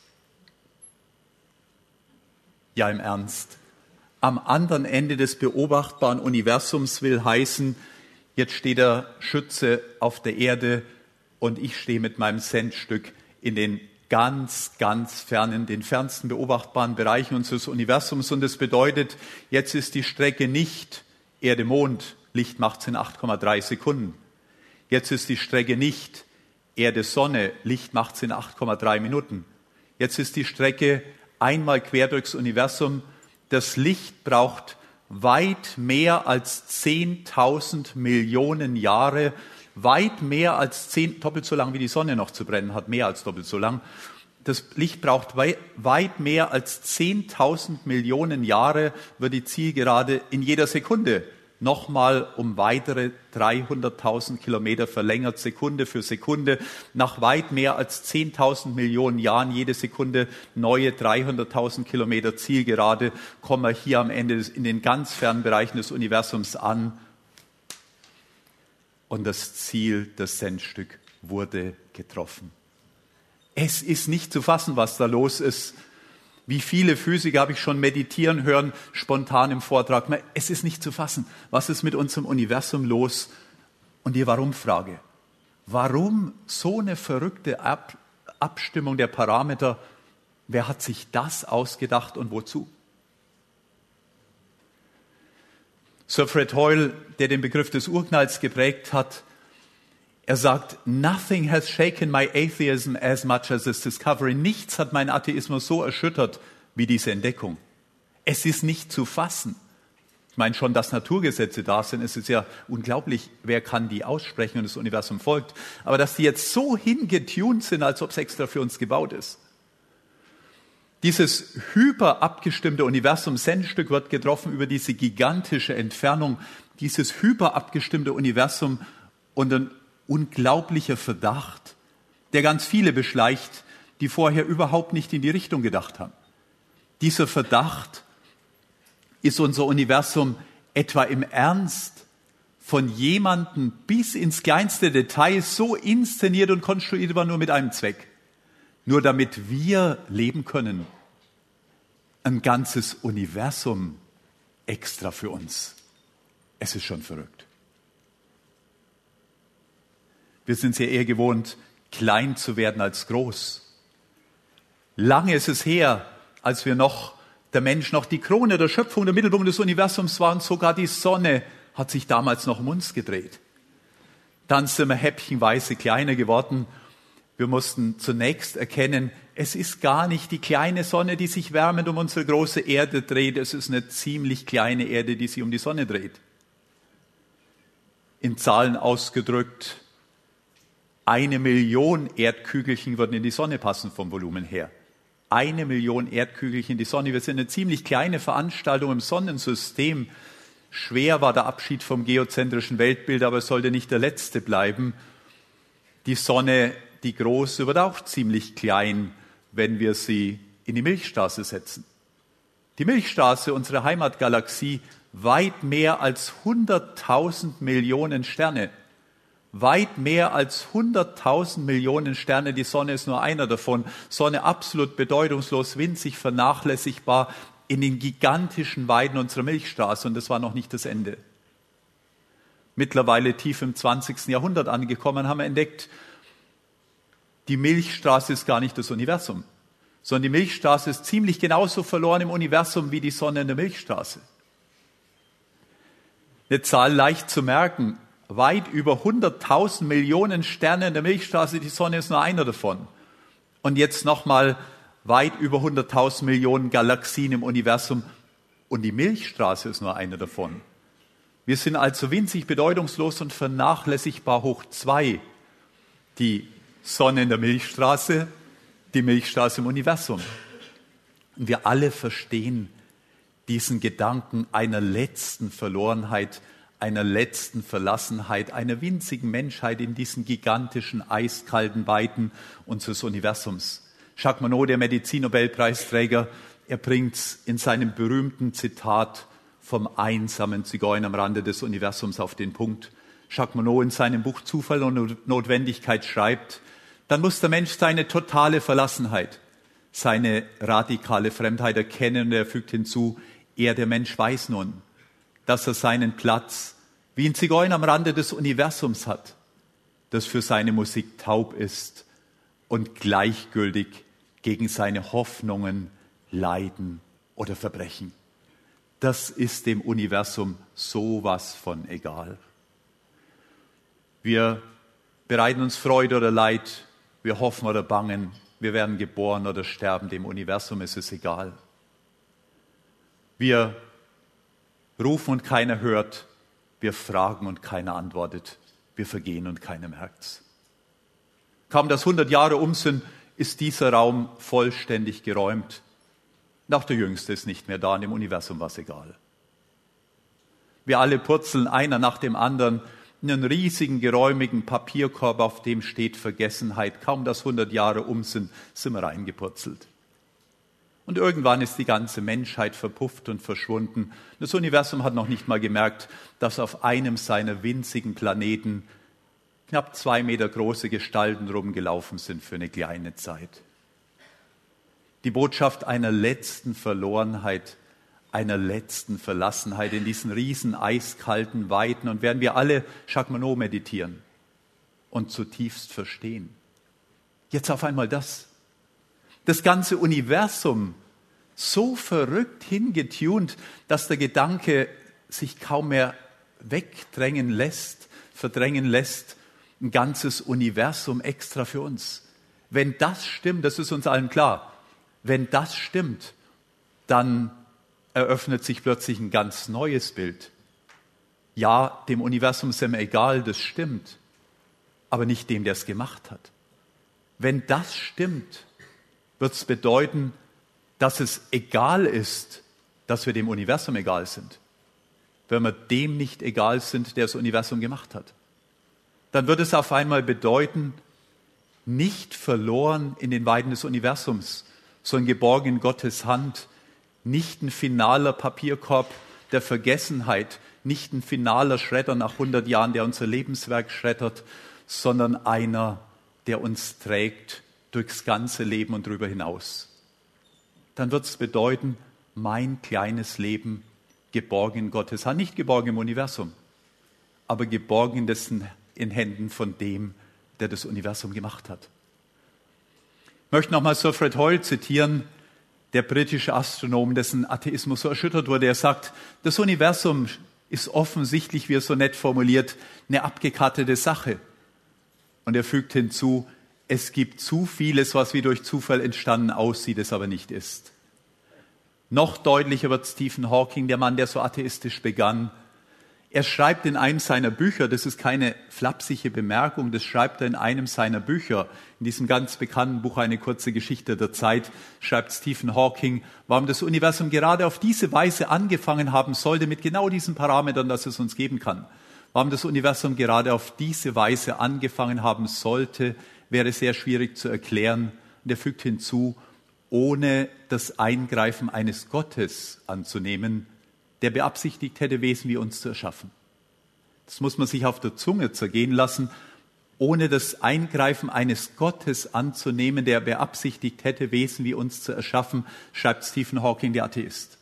Ja, im Ernst. Am anderen Ende des beobachtbaren Universums will heißen, jetzt steht der Schütze auf der Erde und ich stehe mit meinem Centstück in den ganz, ganz fernen, den fernsten beobachtbaren Bereichen unseres Universums. Und das bedeutet, jetzt ist die Strecke nicht Erde-Mond, Licht macht's in acht Komma drei Sekunden. Jetzt ist die Strecke nicht Erde-Sonne, Licht macht's in acht Komma drei Minuten. Jetzt ist die Strecke einmal quer durchs Universum. Das Licht braucht weit mehr als zehntausend Millionen Jahre, weit mehr als zehn, doppelt so lang wie die Sonne noch zu brennen hat, mehr als doppelt so lang. Das Licht braucht wei- weit mehr als zehntausend Millionen Jahre, wird die Zielgerade in jeder Sekunde nochmal um weitere dreihunderttausend Kilometer verlängert, Sekunde für Sekunde. Nach weit mehr als zehntausend Millionen Jahren, jede Sekunde neue dreihunderttausend Kilometer Zielgerade, kommen wir hier am Ende in den ganz fernen Bereichen des Universums an. Und das Ziel, das Centstück, wurde getroffen. Es ist nicht zu fassen, was da los ist. Wie viele Physiker habe ich schon meditieren hören, spontan im Vortrag. Es ist nicht zu fassen. Was ist mit unserem Universum los? Und die Warum-Frage. Warum so eine verrückte Ab- Abstimmung der Parameter? Wer hat sich das ausgedacht und wozu? Sir Fred Hoyle, der den Begriff des Urknalls geprägt hat, er sagt, nothing has shaken my atheism as much as this discovery. Nichts hat meinen Atheismus so erschüttert wie diese Entdeckung. Es ist nicht zu fassen. Ich meine schon, dass Naturgesetze da sind, es ist ja unglaublich, wer kann die aussprechen und das Universum folgt. Aber dass die jetzt so hingetunt sind, als ob es extra für uns gebaut ist. Dieses hyperabgestimmte Universum, Centstück wird getroffen über diese gigantische Entfernung, dieses hyperabgestimmte Universum und ein unglaublicher Verdacht, der ganz viele beschleicht, die vorher überhaupt nicht in die Richtung gedacht haben. Dieser Verdacht, ist unser Universum etwa im Ernst von jemandem bis ins kleinste Detail so inszeniert und konstruiert war, nur mit einem Zweck? Nur damit wir leben können. Ein ganzes Universum extra für uns. Es ist schon verrückt. Wir sind ja eher gewohnt, klein zu werden als groß. Lange ist es her, als wir noch, der Mensch noch die Krone der Schöpfung, der Mittelpunkt des Universums war und sogar die Sonne hat sich damals noch um uns gedreht. Dann sind wir häppchenweise kleiner geworden. Wir mussten zunächst erkennen, es ist gar nicht die kleine Sonne, die sich wärmend um unsere große Erde dreht. Es ist eine ziemlich kleine Erde, die sich um die Sonne dreht. In Zahlen ausgedrückt, eine Million Erdkügelchen würden in die Sonne passen vom Volumen her. Eine Million Erdkügelchen in die Sonne. Wir sind eine ziemlich kleine Veranstaltung im Sonnensystem. Schwer war der Abschied vom geozentrischen Weltbild, aber es sollte nicht der letzte bleiben. Die Sonne, die große, wird auch ziemlich klein, wenn wir sie in die Milchstraße setzen. Die Milchstraße, unsere Heimatgalaxie, weit mehr als hunderttausend Millionen Sterne. Weit mehr als hunderttausend Millionen Sterne. Die Sonne ist nur einer davon. Sonne absolut bedeutungslos, winzig, vernachlässigbar in den gigantischen Weiden unserer Milchstraße. Und das war noch nicht das Ende. Mittlerweile tief im zwanzigsten Jahrhundert angekommen, haben wir entdeckt, die Milchstraße ist gar nicht das Universum, sondern die Milchstraße ist ziemlich genauso verloren im Universum wie die Sonne in der Milchstraße. Eine Zahl leicht zu merken, weit über hunderttausend Millionen Sterne in der Milchstraße, die Sonne ist nur einer davon. Und jetzt nochmal weit über hunderttausend Millionen Galaxien im Universum und die Milchstraße ist nur einer davon. Wir sind also winzig, bedeutungslos und vernachlässigbar hoch zwei. Die Sonne in der Milchstraße, die Milchstraße im Universum. Und wir alle verstehen diesen Gedanken einer letzten Verlorenheit, einer letzten Verlassenheit, einer winzigen Menschheit in diesen gigantischen, eiskalten Weiten unseres Universums. Jacques Monod, der Medizin-Nobelpreisträger, er bringt in seinem berühmten Zitat vom einsamen Zigeuner am Rande des Universums auf den Punkt. Jacques Monod in seinem Buch Zufall und Notwendigkeit schreibt, dann muss der Mensch seine totale Verlassenheit, seine radikale Fremdheit erkennen und er fügt hinzu, er, der Mensch, weiß nun, dass er seinen Platz wie ein Zigeuner am Rande des Universums hat, das für seine Musik taub ist und gleichgültig gegen seine Hoffnungen, Leiden oder Verbrechen. Das ist dem Universum sowas von egal. Wir bereiten uns Freude oder Leid, wir hoffen oder bangen, wir werden geboren oder sterben, dem Universum ist es egal. Wir rufen und keiner hört, wir fragen und keiner antwortet, wir vergehen und keiner merkt's. Kaum dass hundert Jahre um sind, ist dieser Raum vollständig geräumt. Und auch der Jüngste ist nicht mehr da, und dem Universum war es egal. Wir alle purzeln einer nach dem anderen in einen riesigen, geräumigen Papierkorb, auf dem steht Vergessenheit. Kaum dass hundert Jahre um sind, sind wir reingepurzelt. Und irgendwann ist die ganze Menschheit verpufft und verschwunden. Das Universum hat noch nicht mal gemerkt, dass auf einem seiner winzigen Planeten knapp zwei Meter große Gestalten rumgelaufen sind für eine kleine Zeit. Die Botschaft einer letzten Verlorenheit, einer letzten Verlassenheit in diesen riesen eiskalten Weiten. Und werden wir alle Jacques Monod meditieren und zutiefst verstehen. Jetzt auf einmal das. Das ganze Universum so verrückt hingetunt, dass der Gedanke sich kaum mehr wegdrängen lässt, verdrängen lässt. Ein ganzes Universum extra für uns. Wenn das stimmt, das ist uns allen klar, wenn das stimmt, dann eröffnet sich plötzlich ein ganz neues Bild. Ja, dem Universum ist ihm egal, das stimmt, aber nicht dem, der es gemacht hat. Wenn das stimmt, wird es bedeuten, dass es egal ist, dass wir dem Universum egal sind. Wenn wir dem nicht egal sind, der das Universum gemacht hat. Dann wird es auf einmal bedeuten, nicht verloren in den Weiden des Universums, sondern geborgen in Gottes Hand, nicht ein finaler Papierkorb der Vergessenheit, nicht ein finaler Schredder nach hundert Jahren, der unser Lebenswerk schreddert, sondern einer, der uns trägt durchs ganze Leben und darüber hinaus. Dann wird es bedeuten, mein kleines Leben geborgen in Gottes Hand, nicht geborgen im Universum, aber geborgen in dessen in Händen von dem, der das Universum gemacht hat. Ich möchte nochmal Sir Fred Hoyle zitieren, der britische Astronom, dessen Atheismus so erschüttert wurde. Er sagt, das Universum ist offensichtlich, wie er so nett formuliert, eine abgekartete Sache. Und er fügt hinzu, es gibt zu vieles, was wie durch Zufall entstanden aussieht, es aber nicht ist. Noch deutlicher wird Stephen Hawking, der Mann, der so atheistisch begann. Er schreibt in einem seiner Bücher, das ist keine flapsige Bemerkung, das schreibt er in einem seiner Bücher, in diesem ganz bekannten Buch Eine kurze Geschichte der Zeit, schreibt Stephen Hawking, warum das Universum gerade auf diese Weise angefangen haben sollte, mit genau diesen Parametern, dass es uns geben kann. Warum das Universum gerade auf diese Weise angefangen haben sollte, wäre sehr schwierig zu erklären. Und er fügt hinzu, ohne das Eingreifen eines Gottes anzunehmen, der beabsichtigt hätte, Wesen wie uns zu erschaffen. Das muss man sich auf der Zunge zergehen lassen, ohne das Eingreifen eines Gottes anzunehmen, der beabsichtigt hätte, Wesen wie uns zu erschaffen, schreibt Stephen Hawking, der Atheist.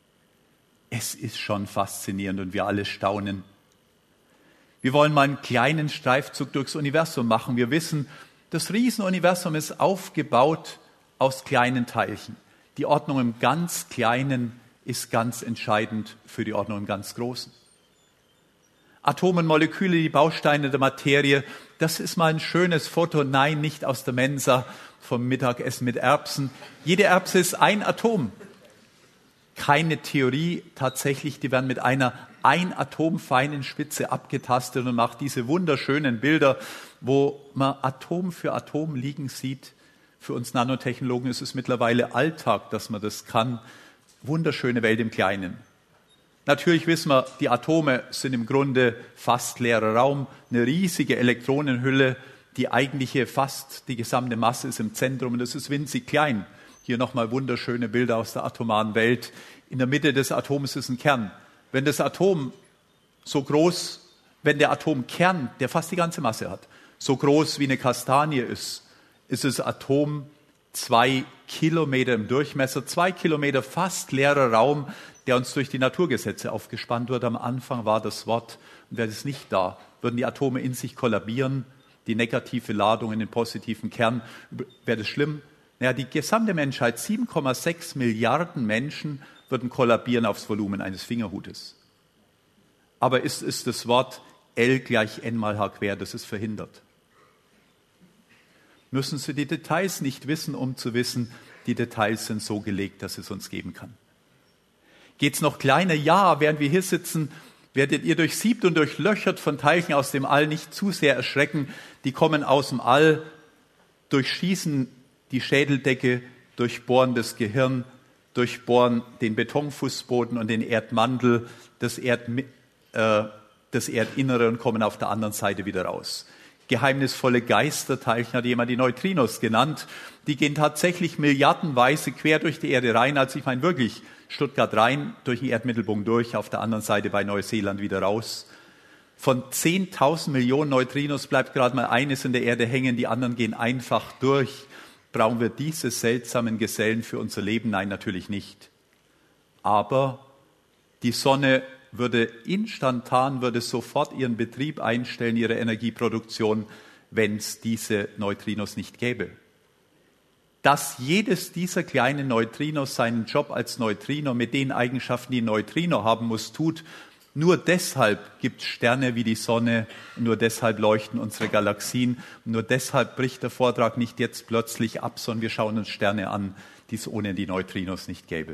Es ist schon faszinierend und wir alle staunen. Wir wollen mal einen kleinen Streifzug durchs Universum machen. Wir wissen, das Riesenuniversum ist aufgebaut aus kleinen Teilchen. Die Ordnung im ganz Kleinen ist ganz entscheidend für die Ordnung im ganz Großen. Atome und Moleküle, die Bausteine der Materie, das ist mal ein schönes Foto. Nein, nicht aus der Mensa vom Mittagessen mit Erbsen. Jede Erbse ist ein Atom. Keine Theorie, tatsächlich, die werden mit einer ein Atom feinen Spitze abgetastet und macht diese wunderschönen Bilder, wo man Atom für Atom liegen sieht. Für uns Nanotechnologen ist es mittlerweile Alltag, dass man das kann. Wunderschöne Welt im Kleinen. Natürlich wissen wir, die Atome sind im Grunde fast leerer Raum, eine riesige Elektronenhülle, die eigentliche fast die gesamte Masse ist im Zentrum und das ist winzig klein. Hier nochmal wunderschöne Bilder aus der atomaren Welt. In der Mitte des Atoms ist ein Kern. Wenn das Atom so groß, wenn der Atomkern, der fast die ganze Masse hat, so groß wie eine Kastanie ist, ist das Atom zwei Kilometer im Durchmesser, zwei Kilometer fast leerer Raum, der uns durch die Naturgesetze aufgespannt wird. Am Anfang war das Wort, und wäre es nicht da, würden die Atome in sich kollabieren, die negative Ladung in den positiven Kern. Wäre das schlimm? Naja, die gesamte Menschheit, sieben Komma sechs Milliarden Menschen, würden kollabieren aufs Volumen eines Fingerhutes. Aber ist, ist das Wort L gleich N mal H quer, das ist verhindert. Müssen Sie die Details nicht wissen, um zu wissen, die Details sind so gelegt, dass es uns geben kann. Geht's noch kleiner? Ja, während wir hier sitzen, werdet ihr durchsiebt und durchlöchert von Teilchen aus dem All, nicht zu sehr erschrecken. Die kommen aus dem All, durchschießen die Schädeldecke, durchbohren das Gehirn, durchbohren den Betonfußboden und den Erdmantel, das, Erd, äh, das Erdinnere und kommen auf der anderen Seite wieder raus. Geheimnisvolle Geisterteilchen hat jemand die Neutrinos genannt. Die gehen tatsächlich milliardenweise quer durch die Erde rein. Also ich meine wirklich Stuttgart rein, durch den Erdmittelpunkt durch, auf der anderen Seite bei Neuseeland wieder raus. Von zehntausend Millionen Neutrinos bleibt gerade mal eines in der Erde hängen, die anderen gehen einfach durch. Brauchen wir diese seltsamen Gesellen für unser Leben? Nein, natürlich nicht. Aber die Sonne würde instantan, würde sofort ihren Betrieb einstellen, ihre Energieproduktion, wenn es diese Neutrinos nicht gäbe. Dass jedes dieser kleinen Neutrinos seinen Job als Neutrino mit den Eigenschaften, die ein Neutrino haben muss, tut, nur deshalb gibt es Sterne wie die Sonne, nur deshalb leuchten unsere Galaxien, nur deshalb bricht der Vortrag nicht jetzt plötzlich ab, sondern wir schauen uns Sterne an, die es ohne die Neutrinos nicht gäbe.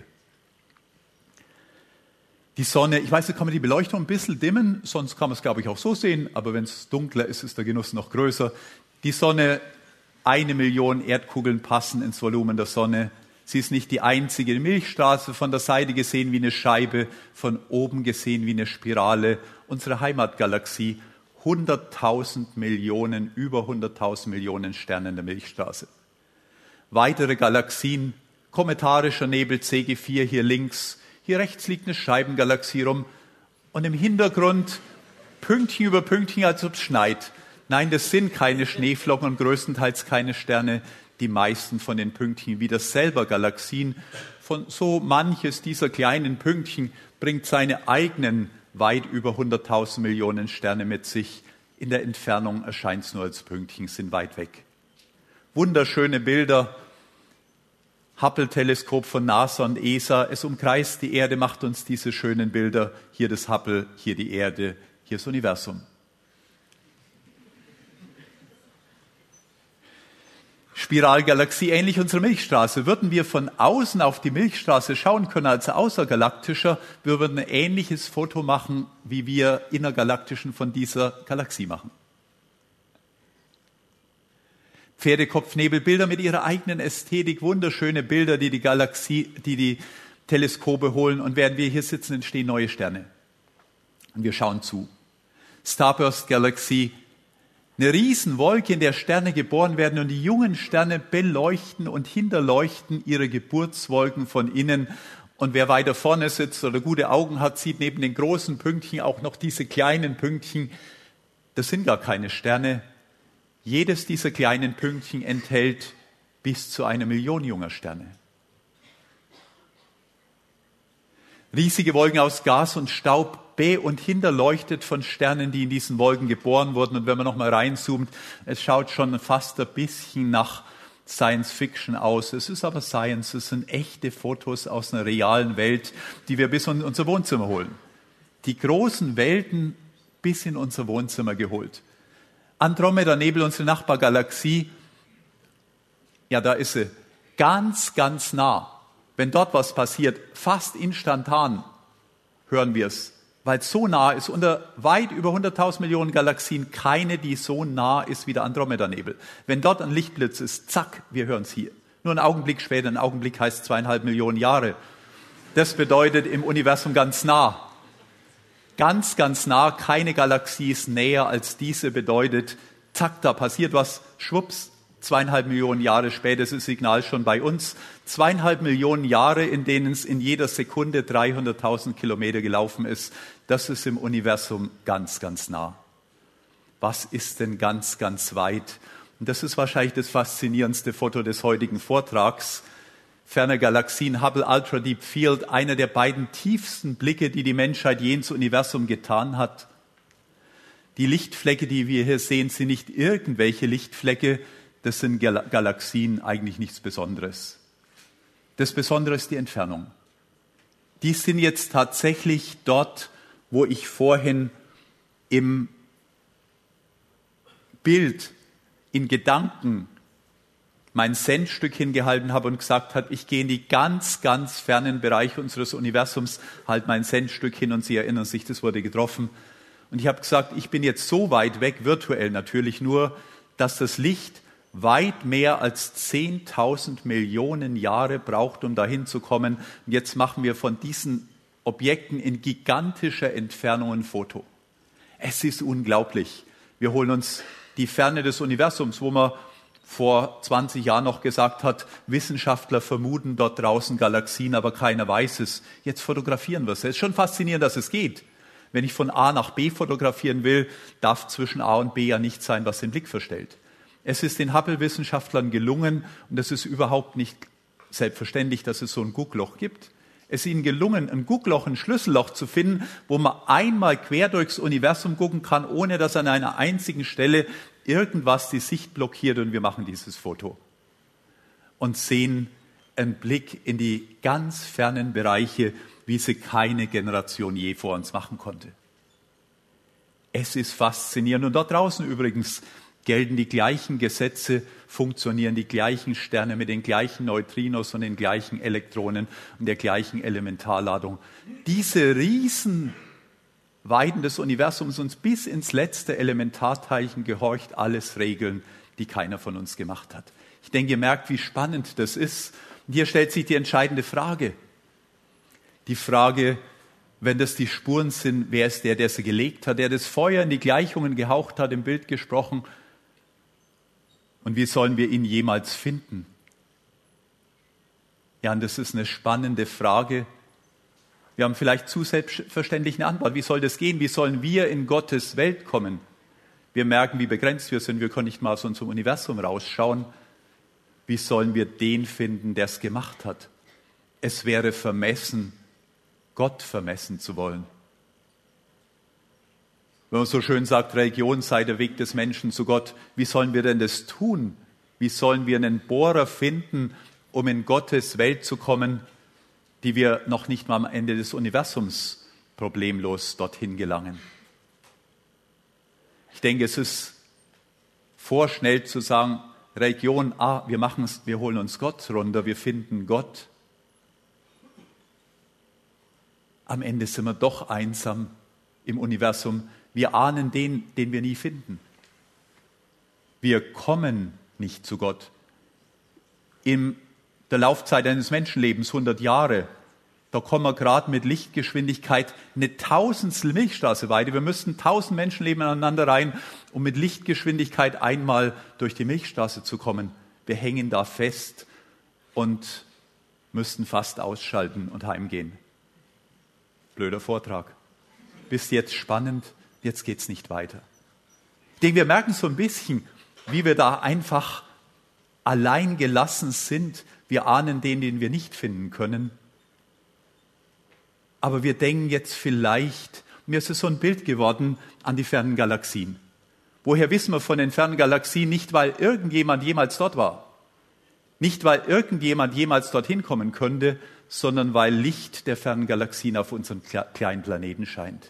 Die Sonne, ich weiß, da kann man die Beleuchtung ein bisschen dimmen, sonst kann man es, glaube ich, auch so sehen, aber wenn es dunkler ist, ist der Genuss noch größer. Die Sonne, eine Million Erdkugeln passen ins Volumen der Sonne. Sie ist nicht die einzige Milchstraße, von der Seite gesehen wie eine Scheibe, von oben gesehen wie eine Spirale. Unsere Heimatgalaxie, hunderttausend Millionen, über hunderttausend Millionen Sterne in der Milchstraße. Weitere Galaxien, kommetarischer Nebel C G vier hier links. Hier rechts liegt eine Scheibengalaxie rum und im Hintergrund Pünktchen über Pünktchen, als ob es schneit. Nein, das sind keine Schneeflocken und größtenteils keine Sterne. Die meisten von den Pünktchen wieder selber Galaxien. Von so manches dieser kleinen Pünktchen bringt seine eigenen weit über hunderttausend Millionen Sterne mit sich. In der Entfernung erscheint es nur als Pünktchen, sind weit weg. Wunderschöne Bilder. Hubble-Teleskop von NASA und E S A. Es umkreist die Erde, macht uns diese schönen Bilder. Hier das Hubble, hier die Erde, hier das Universum. Spiralgalaxie, ähnlich unserer Milchstraße. Würden wir von außen auf die Milchstraße schauen können als außergalaktischer, wir würden ein ähnliches Foto machen, wie wir innergalaktischen von dieser Galaxie machen. Pferdekopfnebelbilder mit ihrer eigenen Ästhetik, wunderschöne Bilder, die die Galaxie, die die Teleskope holen. Und während wir hier sitzen, entstehen neue Sterne. Und wir schauen zu. Starburst-Galaxie, eine Riesenwolke, in der Sterne geboren werden und die jungen Sterne beleuchten und hinterleuchten ihre Geburtswolken von innen. Und wer weiter vorne sitzt oder gute Augen hat, sieht neben den großen Pünktchen auch noch diese kleinen Pünktchen. Das sind gar keine Sterne. Jedes dieser kleinen Pünktchen enthält bis zu einer Million junger Sterne. Riesige Wolken aus Gas und Staub, be- und hinterleuchtet von Sternen, die in diesen Wolken geboren wurden. Und wenn man noch mal reinzoomt, es schaut schon fast ein bisschen nach Science Fiction aus. Es ist aber Science, es sind echte Fotos aus einer realen Welt, die wir bis in unser Wohnzimmer holen. Die großen Welten bis in unser Wohnzimmer geholt. Andromeda-Nebel, unsere Nachbargalaxie, ja, da ist sie ganz, ganz nah. Wenn dort was passiert, fast instantan hören wir es, weil es so nah ist. Unter weit über hunderttausend Millionen Galaxien keine, die so nah ist wie der Andromeda-Nebel. Wenn dort ein Lichtblitz ist, zack, wir hören es hier. Nur einen Augenblick später, ein Augenblick heißt zweieinhalb Millionen Jahre. Das bedeutet im Universum ganz nah. Ganz, ganz nah, keine Galaxie ist näher als diese, bedeutet, zack, da passiert was, schwupps, zweieinhalb Millionen Jahre später ist das Signal schon bei uns. Zweieinhalb Millionen Jahre, in denen es in jeder Sekunde dreihunderttausend Kilometer gelaufen ist, das ist im Universum ganz, ganz nah. Was ist denn ganz, ganz weit? Und das ist wahrscheinlich das faszinierendste Foto des heutigen Vortrags. Ferne Galaxien, Hubble Ultra Deep Field, einer der beiden tiefsten Blicke, die die Menschheit je ins Universum getan hat. Die Lichtflecke, die wir hier sehen, sind nicht irgendwelche Lichtflecke, das sind Gal- Galaxien, eigentlich nichts Besonderes. Das Besondere ist die Entfernung. Die sind jetzt tatsächlich dort, wo ich vorhin im Bild, in Gedanken mein Centstück hingehalten habe und gesagt habe, ich gehe in die ganz, ganz fernen Bereiche unseres Universums, halt mein Centstück hin und Sie erinnern sich, das wurde getroffen. Und ich habe gesagt, ich bin jetzt so weit weg, virtuell natürlich nur, dass das Licht weit mehr als zehntausend Millionen Jahre braucht, um dahin zu kommen. Und jetzt machen wir von diesen Objekten in gigantischer Entfernung ein Foto. Es ist unglaublich. Wir holen uns die Ferne des Universums, wo man vor zwanzig Jahren noch gesagt hat, Wissenschaftler vermuten dort draußen Galaxien, aber keiner weiß es. Jetzt fotografieren wir es. Es ist schon faszinierend, dass es geht. Wenn ich von A nach B fotografieren will, darf zwischen A und B ja nicht sein, was den Blick verstellt. Es ist den Hubble-Wissenschaftlern gelungen, und es ist überhaupt nicht selbstverständlich, dass es so ein Guckloch gibt. Es ist ihnen gelungen, ein Guckloch, ein Schlüsselloch zu finden, wo man einmal quer durchs Universum gucken kann, ohne dass an einer einzigen Stelle irgendwas die Sicht blockiert. Und wir machen dieses Foto und sehen einen Blick in die ganz fernen Bereiche, wie sie keine Generation je vor uns machen konnte. Es ist faszinierend. Und dort draußen übrigens gelten die gleichen Gesetze, funktionieren die gleichen Sterne mit den gleichen Neutrinos und den gleichen Elektronen und der gleichen Elementarladung. Diese Riesenweiten des Universums, uns bis ins letzte Elementarteilchen gehorcht, alles Regeln, die keiner von uns gemacht hat. Ich denke, ihr merkt, wie spannend das ist. Und hier stellt sich die entscheidende Frage. Die Frage, wenn das die Spuren sind, wer ist der, der sie gelegt hat, der das Feuer in die Gleichungen gehaucht hat, im Bild gesprochen. Und wie sollen wir ihn jemals finden? Ja, und das ist eine spannende Frage. Wir haben vielleicht zu selbstverständlich eine Antwort. Wie soll das gehen? Wie sollen wir in Gottes Welt kommen? Wir merken, wie begrenzt wir sind. Wir können nicht mal aus unserem Universum rausschauen. Wie sollen wir den finden, der es gemacht hat? Es wäre vermessen, Gott vermessen zu wollen. Wenn man so schön sagt, Religion sei der Weg des Menschen zu Gott, wie sollen wir denn das tun? Wie sollen wir einen Bohrer finden, um in Gottes Welt zu kommen, die wir noch nicht mal am Ende des Universums problemlos dorthin gelangen? Ich denke, es ist vorschnell zu sagen, Religion, ah, wir machen es, wir holen uns Gott runter, wir finden Gott. Am Ende sind wir doch einsam im Universum. Wir ahnen den, den wir nie finden. Wir kommen nicht zu Gott. In der Laufzeit eines Menschenlebens, hundert Jahre, da kommen wir gerade mit Lichtgeschwindigkeit eine Tausendstel Milchstraße weiter. Wir müssten tausend Menschenleben aneinander rein, um mit Lichtgeschwindigkeit einmal durch die Milchstraße zu kommen. Wir hängen da fest und müssten fast ausschalten und heimgehen. Blöder Vortrag. Bis jetzt spannend, jetzt geht's nicht weiter. Ich denke, wir merken so ein bisschen, wie wir da einfach allein gelassen sind. Wir ahnen den, den wir nicht finden können. Aber wir denken jetzt vielleicht, mir ist es so ein Bild geworden, an die fernen Galaxien. Woher wissen wir von den fernen Galaxien? Nicht, weil irgendjemand jemals dort war. Nicht, weil irgendjemand jemals dorthin kommen könnte, sondern weil Licht der fernen Galaxien auf unseren kleinen Planeten scheint.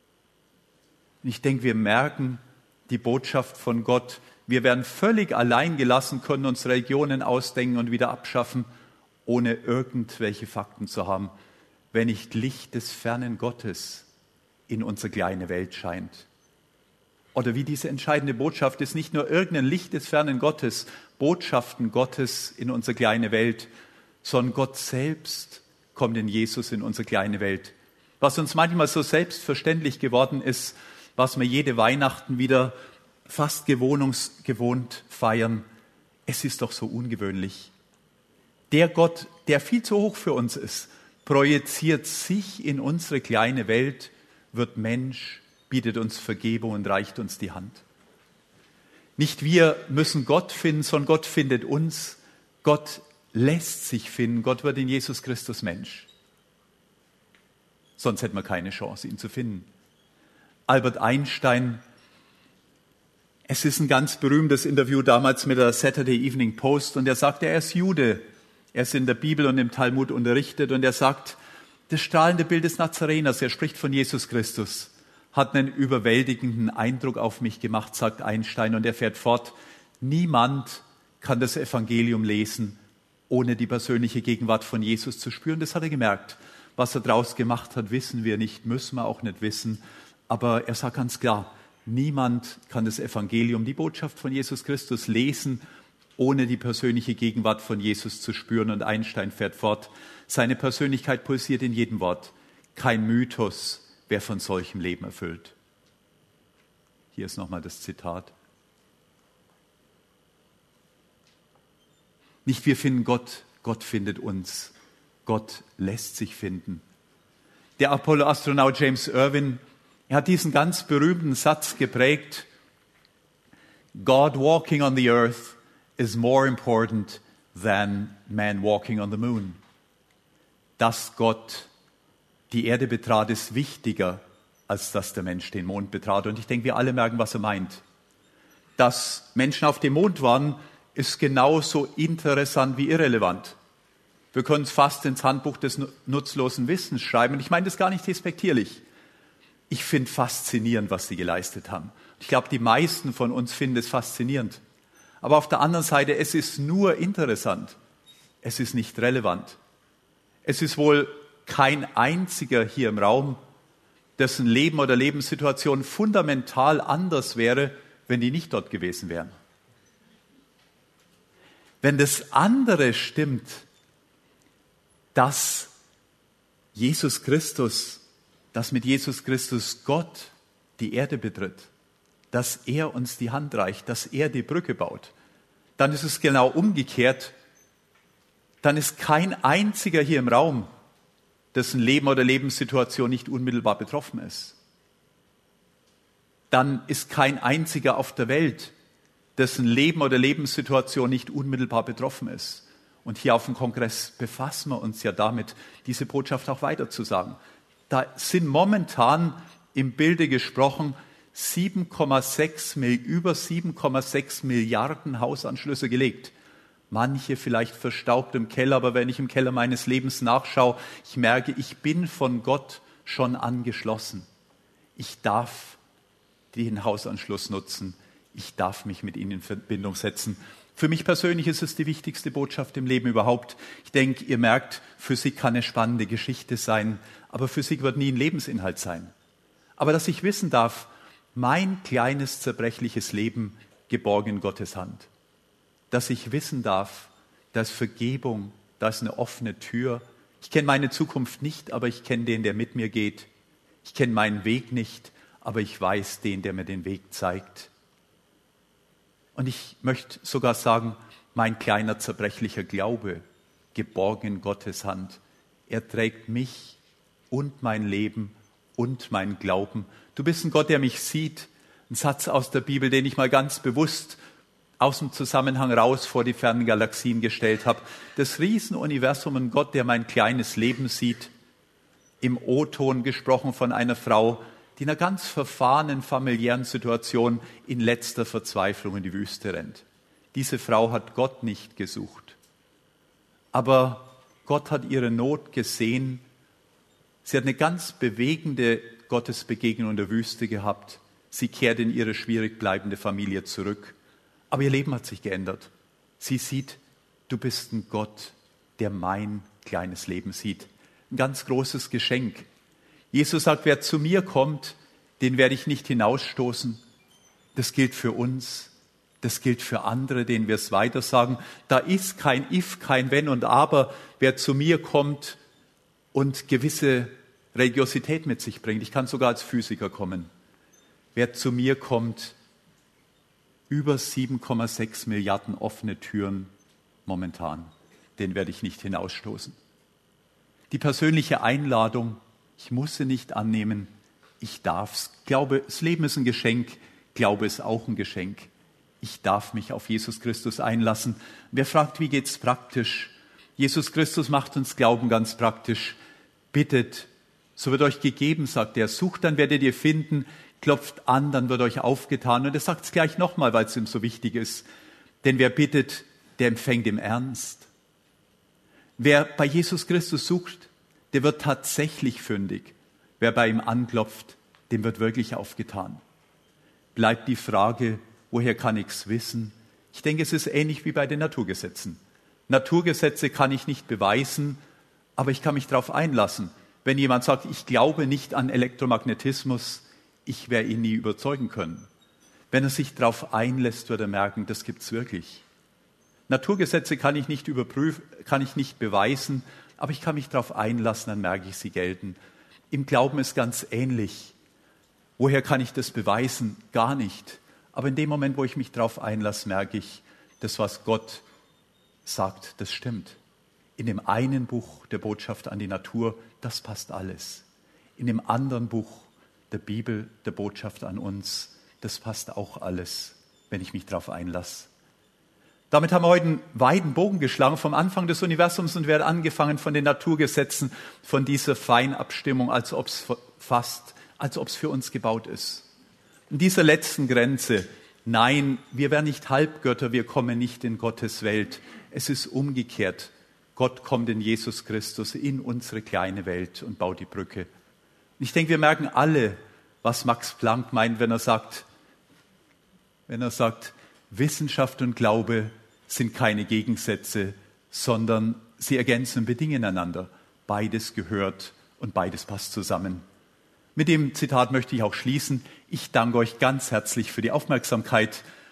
Ich denke, wir merken die Botschaft von Gott. Wir werden völlig allein gelassen, können uns Religionen ausdenken und wieder abschaffen, ohne irgendwelche Fakten zu haben, wenn nicht Licht des fernen Gottes in unsere kleine Welt scheint. Oder wie diese entscheidende Botschaft ist, nicht nur irgendein Licht des fernen Gottes, Botschaften Gottes in unsere kleine Welt, sondern Gott selbst kommt in Jesus in unsere kleine Welt. Was uns manchmal so selbstverständlich geworden ist, was wir jede Weihnachten wieder fast gewohnungs- gewohnt feiern, es ist doch so ungewöhnlich. Der Gott, der viel zu hoch für uns ist, projiziert sich in unsere kleine Welt, wird Mensch, bietet uns Vergebung und reicht uns die Hand. Nicht wir müssen Gott finden, sondern Gott findet uns. Gott lässt sich finden. Gott wird in Jesus Christus Mensch. Sonst hätten wir keine Chance, ihn zu finden. Albert Einstein, es ist ein ganz berühmtes Interview damals mit der Saturday Evening Post und er sagte, er ist Jude. Er ist in der Bibel und im Talmud unterrichtet und er sagt, das strahlende Bild des Nazareners, er spricht von Jesus Christus, hat einen überwältigenden Eindruck auf mich gemacht, sagt Einstein. Und er fährt fort, niemand kann das Evangelium lesen, ohne die persönliche Gegenwart von Jesus zu spüren. Das hat er gemerkt. Was er daraus gemacht hat, wissen wir nicht, müssen wir auch nicht wissen. Aber er sagt ganz klar, niemand kann das Evangelium, die Botschaft von Jesus Christus lesen, ohne die persönliche Gegenwart von Jesus zu spüren. Und Einstein fährt fort, seine Persönlichkeit pulsiert in jedem Wort. Kein Mythos, wer von solchem Leben erfüllt. Hier ist nochmal das Zitat. Nicht wir finden Gott, Gott findet uns. Gott lässt sich finden. Der Apollo-Astronaut James Irwin, er hat diesen ganz berühmten Satz geprägt. God walking on the earth is more important than man walking on the moon. Dass Gott die Erde betrat, ist wichtiger, als dass der Mensch den Mond betrat. Und ich denke, wir alle merken, was er meint. Dass Menschen auf dem Mond waren, ist genauso interessant wie irrelevant. Wir können es fast ins Handbuch des nutzlosen Wissens schreiben. Und ich meine das gar nicht despektierlich. Ich finde faszinierend, was sie geleistet haben. Ich glaube, die meisten von uns finden es faszinierend. Aber auf der anderen Seite, es ist nur interessant. Es ist nicht relevant. Es ist wohl kein einziger hier im Raum, dessen Leben oder Lebenssituation fundamental anders wäre, wenn die nicht dort gewesen wären. Wenn das andere stimmt, dass Jesus Christus, dass mit Jesus Christus Gott die Erde betritt, dass er uns die Hand reicht, dass er die Brücke baut, dann ist es genau umgekehrt. Dann ist kein einziger hier im Raum, dessen Leben oder Lebenssituation nicht unmittelbar betroffen ist. Dann ist kein einziger auf der Welt, dessen Leben oder Lebenssituation nicht unmittelbar betroffen ist. Und hier auf dem Kongress befassen wir uns ja damit, diese Botschaft auch weiterzusagen. Da sind momentan im Bilde gesprochen sieben Komma sechs, über sieben Komma sechs Milliarden Hausanschlüsse gelegt. Manche vielleicht verstaubt im Keller, aber wenn ich im Keller meines Lebens nachschaue, ich merke, ich bin von Gott schon angeschlossen. Ich darf den Hausanschluss nutzen. Ich darf mich mit ihnen in Verbindung setzen. Für mich persönlich ist es die wichtigste Botschaft im Leben überhaupt. Ich denke, ihr merkt, Physik kann eine spannende Geschichte sein, aber Physik wird nie ein Lebensinhalt sein. Aber dass ich wissen darf, mein kleines, zerbrechliches Leben geborgen in Gottes Hand. Dass ich wissen darf, da ist Vergebung, da ist eine offene Tür. Ich kenne meine Zukunft nicht, aber ich kenne den, der mit mir geht. Ich kenne meinen Weg nicht, aber ich weiß den, der mir den Weg zeigt. Und ich möchte sogar sagen, mein kleiner zerbrechlicher Glaube, geborgen in Gottes Hand, er trägt mich und mein Leben und mein Glauben. Du bist ein Gott, der mich sieht. Ein Satz aus der Bibel, den ich mal ganz bewusst aus dem Zusammenhang raus vor die fernen Galaxien gestellt habe. Das Riesenuniversum, ein Gott, der mein kleines Leben sieht. Im O-Ton gesprochen von einer Frau, die in einer ganz verfahrenen familiären Situation in letzter Verzweiflung in die Wüste rennt. Diese Frau hat Gott nicht gesucht. Aber Gott hat ihre Not gesehen. Sie hat eine ganz bewegende Gottesbegegnung in der Wüste gehabt. Sie kehrt in ihre schwierig bleibende Familie zurück. Aber ihr Leben hat sich geändert. Sie sieht, du bist ein Gott, der mein kleines Leben sieht. Ein ganz großes Geschenk. Jesus sagt, wer zu mir kommt, den werde ich nicht hinausstoßen. Das gilt für uns, das gilt für andere, denen wir es weitersagen. Da ist kein If, kein Wenn und Aber. Wer zu mir kommt und gewisse Religiosität mit sich bringt, ich kann sogar als Physiker kommen. Wer zu mir kommt, über sieben Komma sechs Milliarden offene Türen momentan, den werde ich nicht hinausstoßen. Die persönliche Einladung, ich muss sie nicht annehmen, ich darf's. Glaube, das Leben ist ein Geschenk, Glaube ist auch ein Geschenk. Ich darf mich auf Jesus Christus einlassen. Wer fragt, wie geht's praktisch? Jesus Christus macht uns Glauben ganz praktisch. Bittet, so wird euch gegeben, sagt er. Sucht, dann werdet ihr finden. Klopft an, dann wird euch aufgetan. Und er sagt es gleich nochmal, weil es ihm so wichtig ist. Denn wer bittet, der empfängt im Ernst. Wer bei Jesus Christus sucht, der wird tatsächlich fündig. Wer bei ihm anklopft, dem wird wirklich aufgetan. Bleibt die Frage, woher kann ich's wissen? Ich denke, es ist ähnlich wie bei den Naturgesetzen. Naturgesetze kann ich nicht beweisen, aber ich kann mich darauf einlassen. Wenn jemand sagt, ich glaube nicht an Elektromagnetismus, ich werde ihn nie überzeugen können. Wenn er sich darauf einlässt, wird er merken, das gibt's wirklich. Naturgesetze kann ich nicht überprüfen, kann ich nicht beweisen, aber ich kann mich darauf einlassen, dann merke ich, sie gelten. Im Glauben ist ganz ähnlich. Woher kann ich das beweisen? Gar nicht. Aber in dem Moment, wo ich mich darauf einlasse, merke ich, das, was Gott sagt, das stimmt. In dem einen Buch der Botschaft an die Natur, das passt alles. In dem anderen Buch der Bibel, der Botschaft an uns, das passt auch alles, wenn ich mich darauf einlasse. Damit haben wir heute einen weiten Bogen geschlagen vom Anfang des Universums und werden angefangen von den Naturgesetzen, von dieser Feinabstimmung, als ob es fast, als ob es für uns gebaut ist. In dieser letzten Grenze, nein, wir werden nicht Halbgötter, wir kommen nicht in Gottes Welt. Es ist umgekehrt. Gott kommt in Jesus Christus in unsere kleine Welt und baut die Brücke. Und ich denke, wir merken alle, was Max Planck meint, wenn er sagt, wenn er sagt, Wissenschaft und Glaube sind keine Gegensätze, sondern sie ergänzen und bedingen einander. Beides gehört und beides passt zusammen. Mit dem Zitat möchte ich auch schließen. Ich danke euch ganz herzlich für die Aufmerksamkeit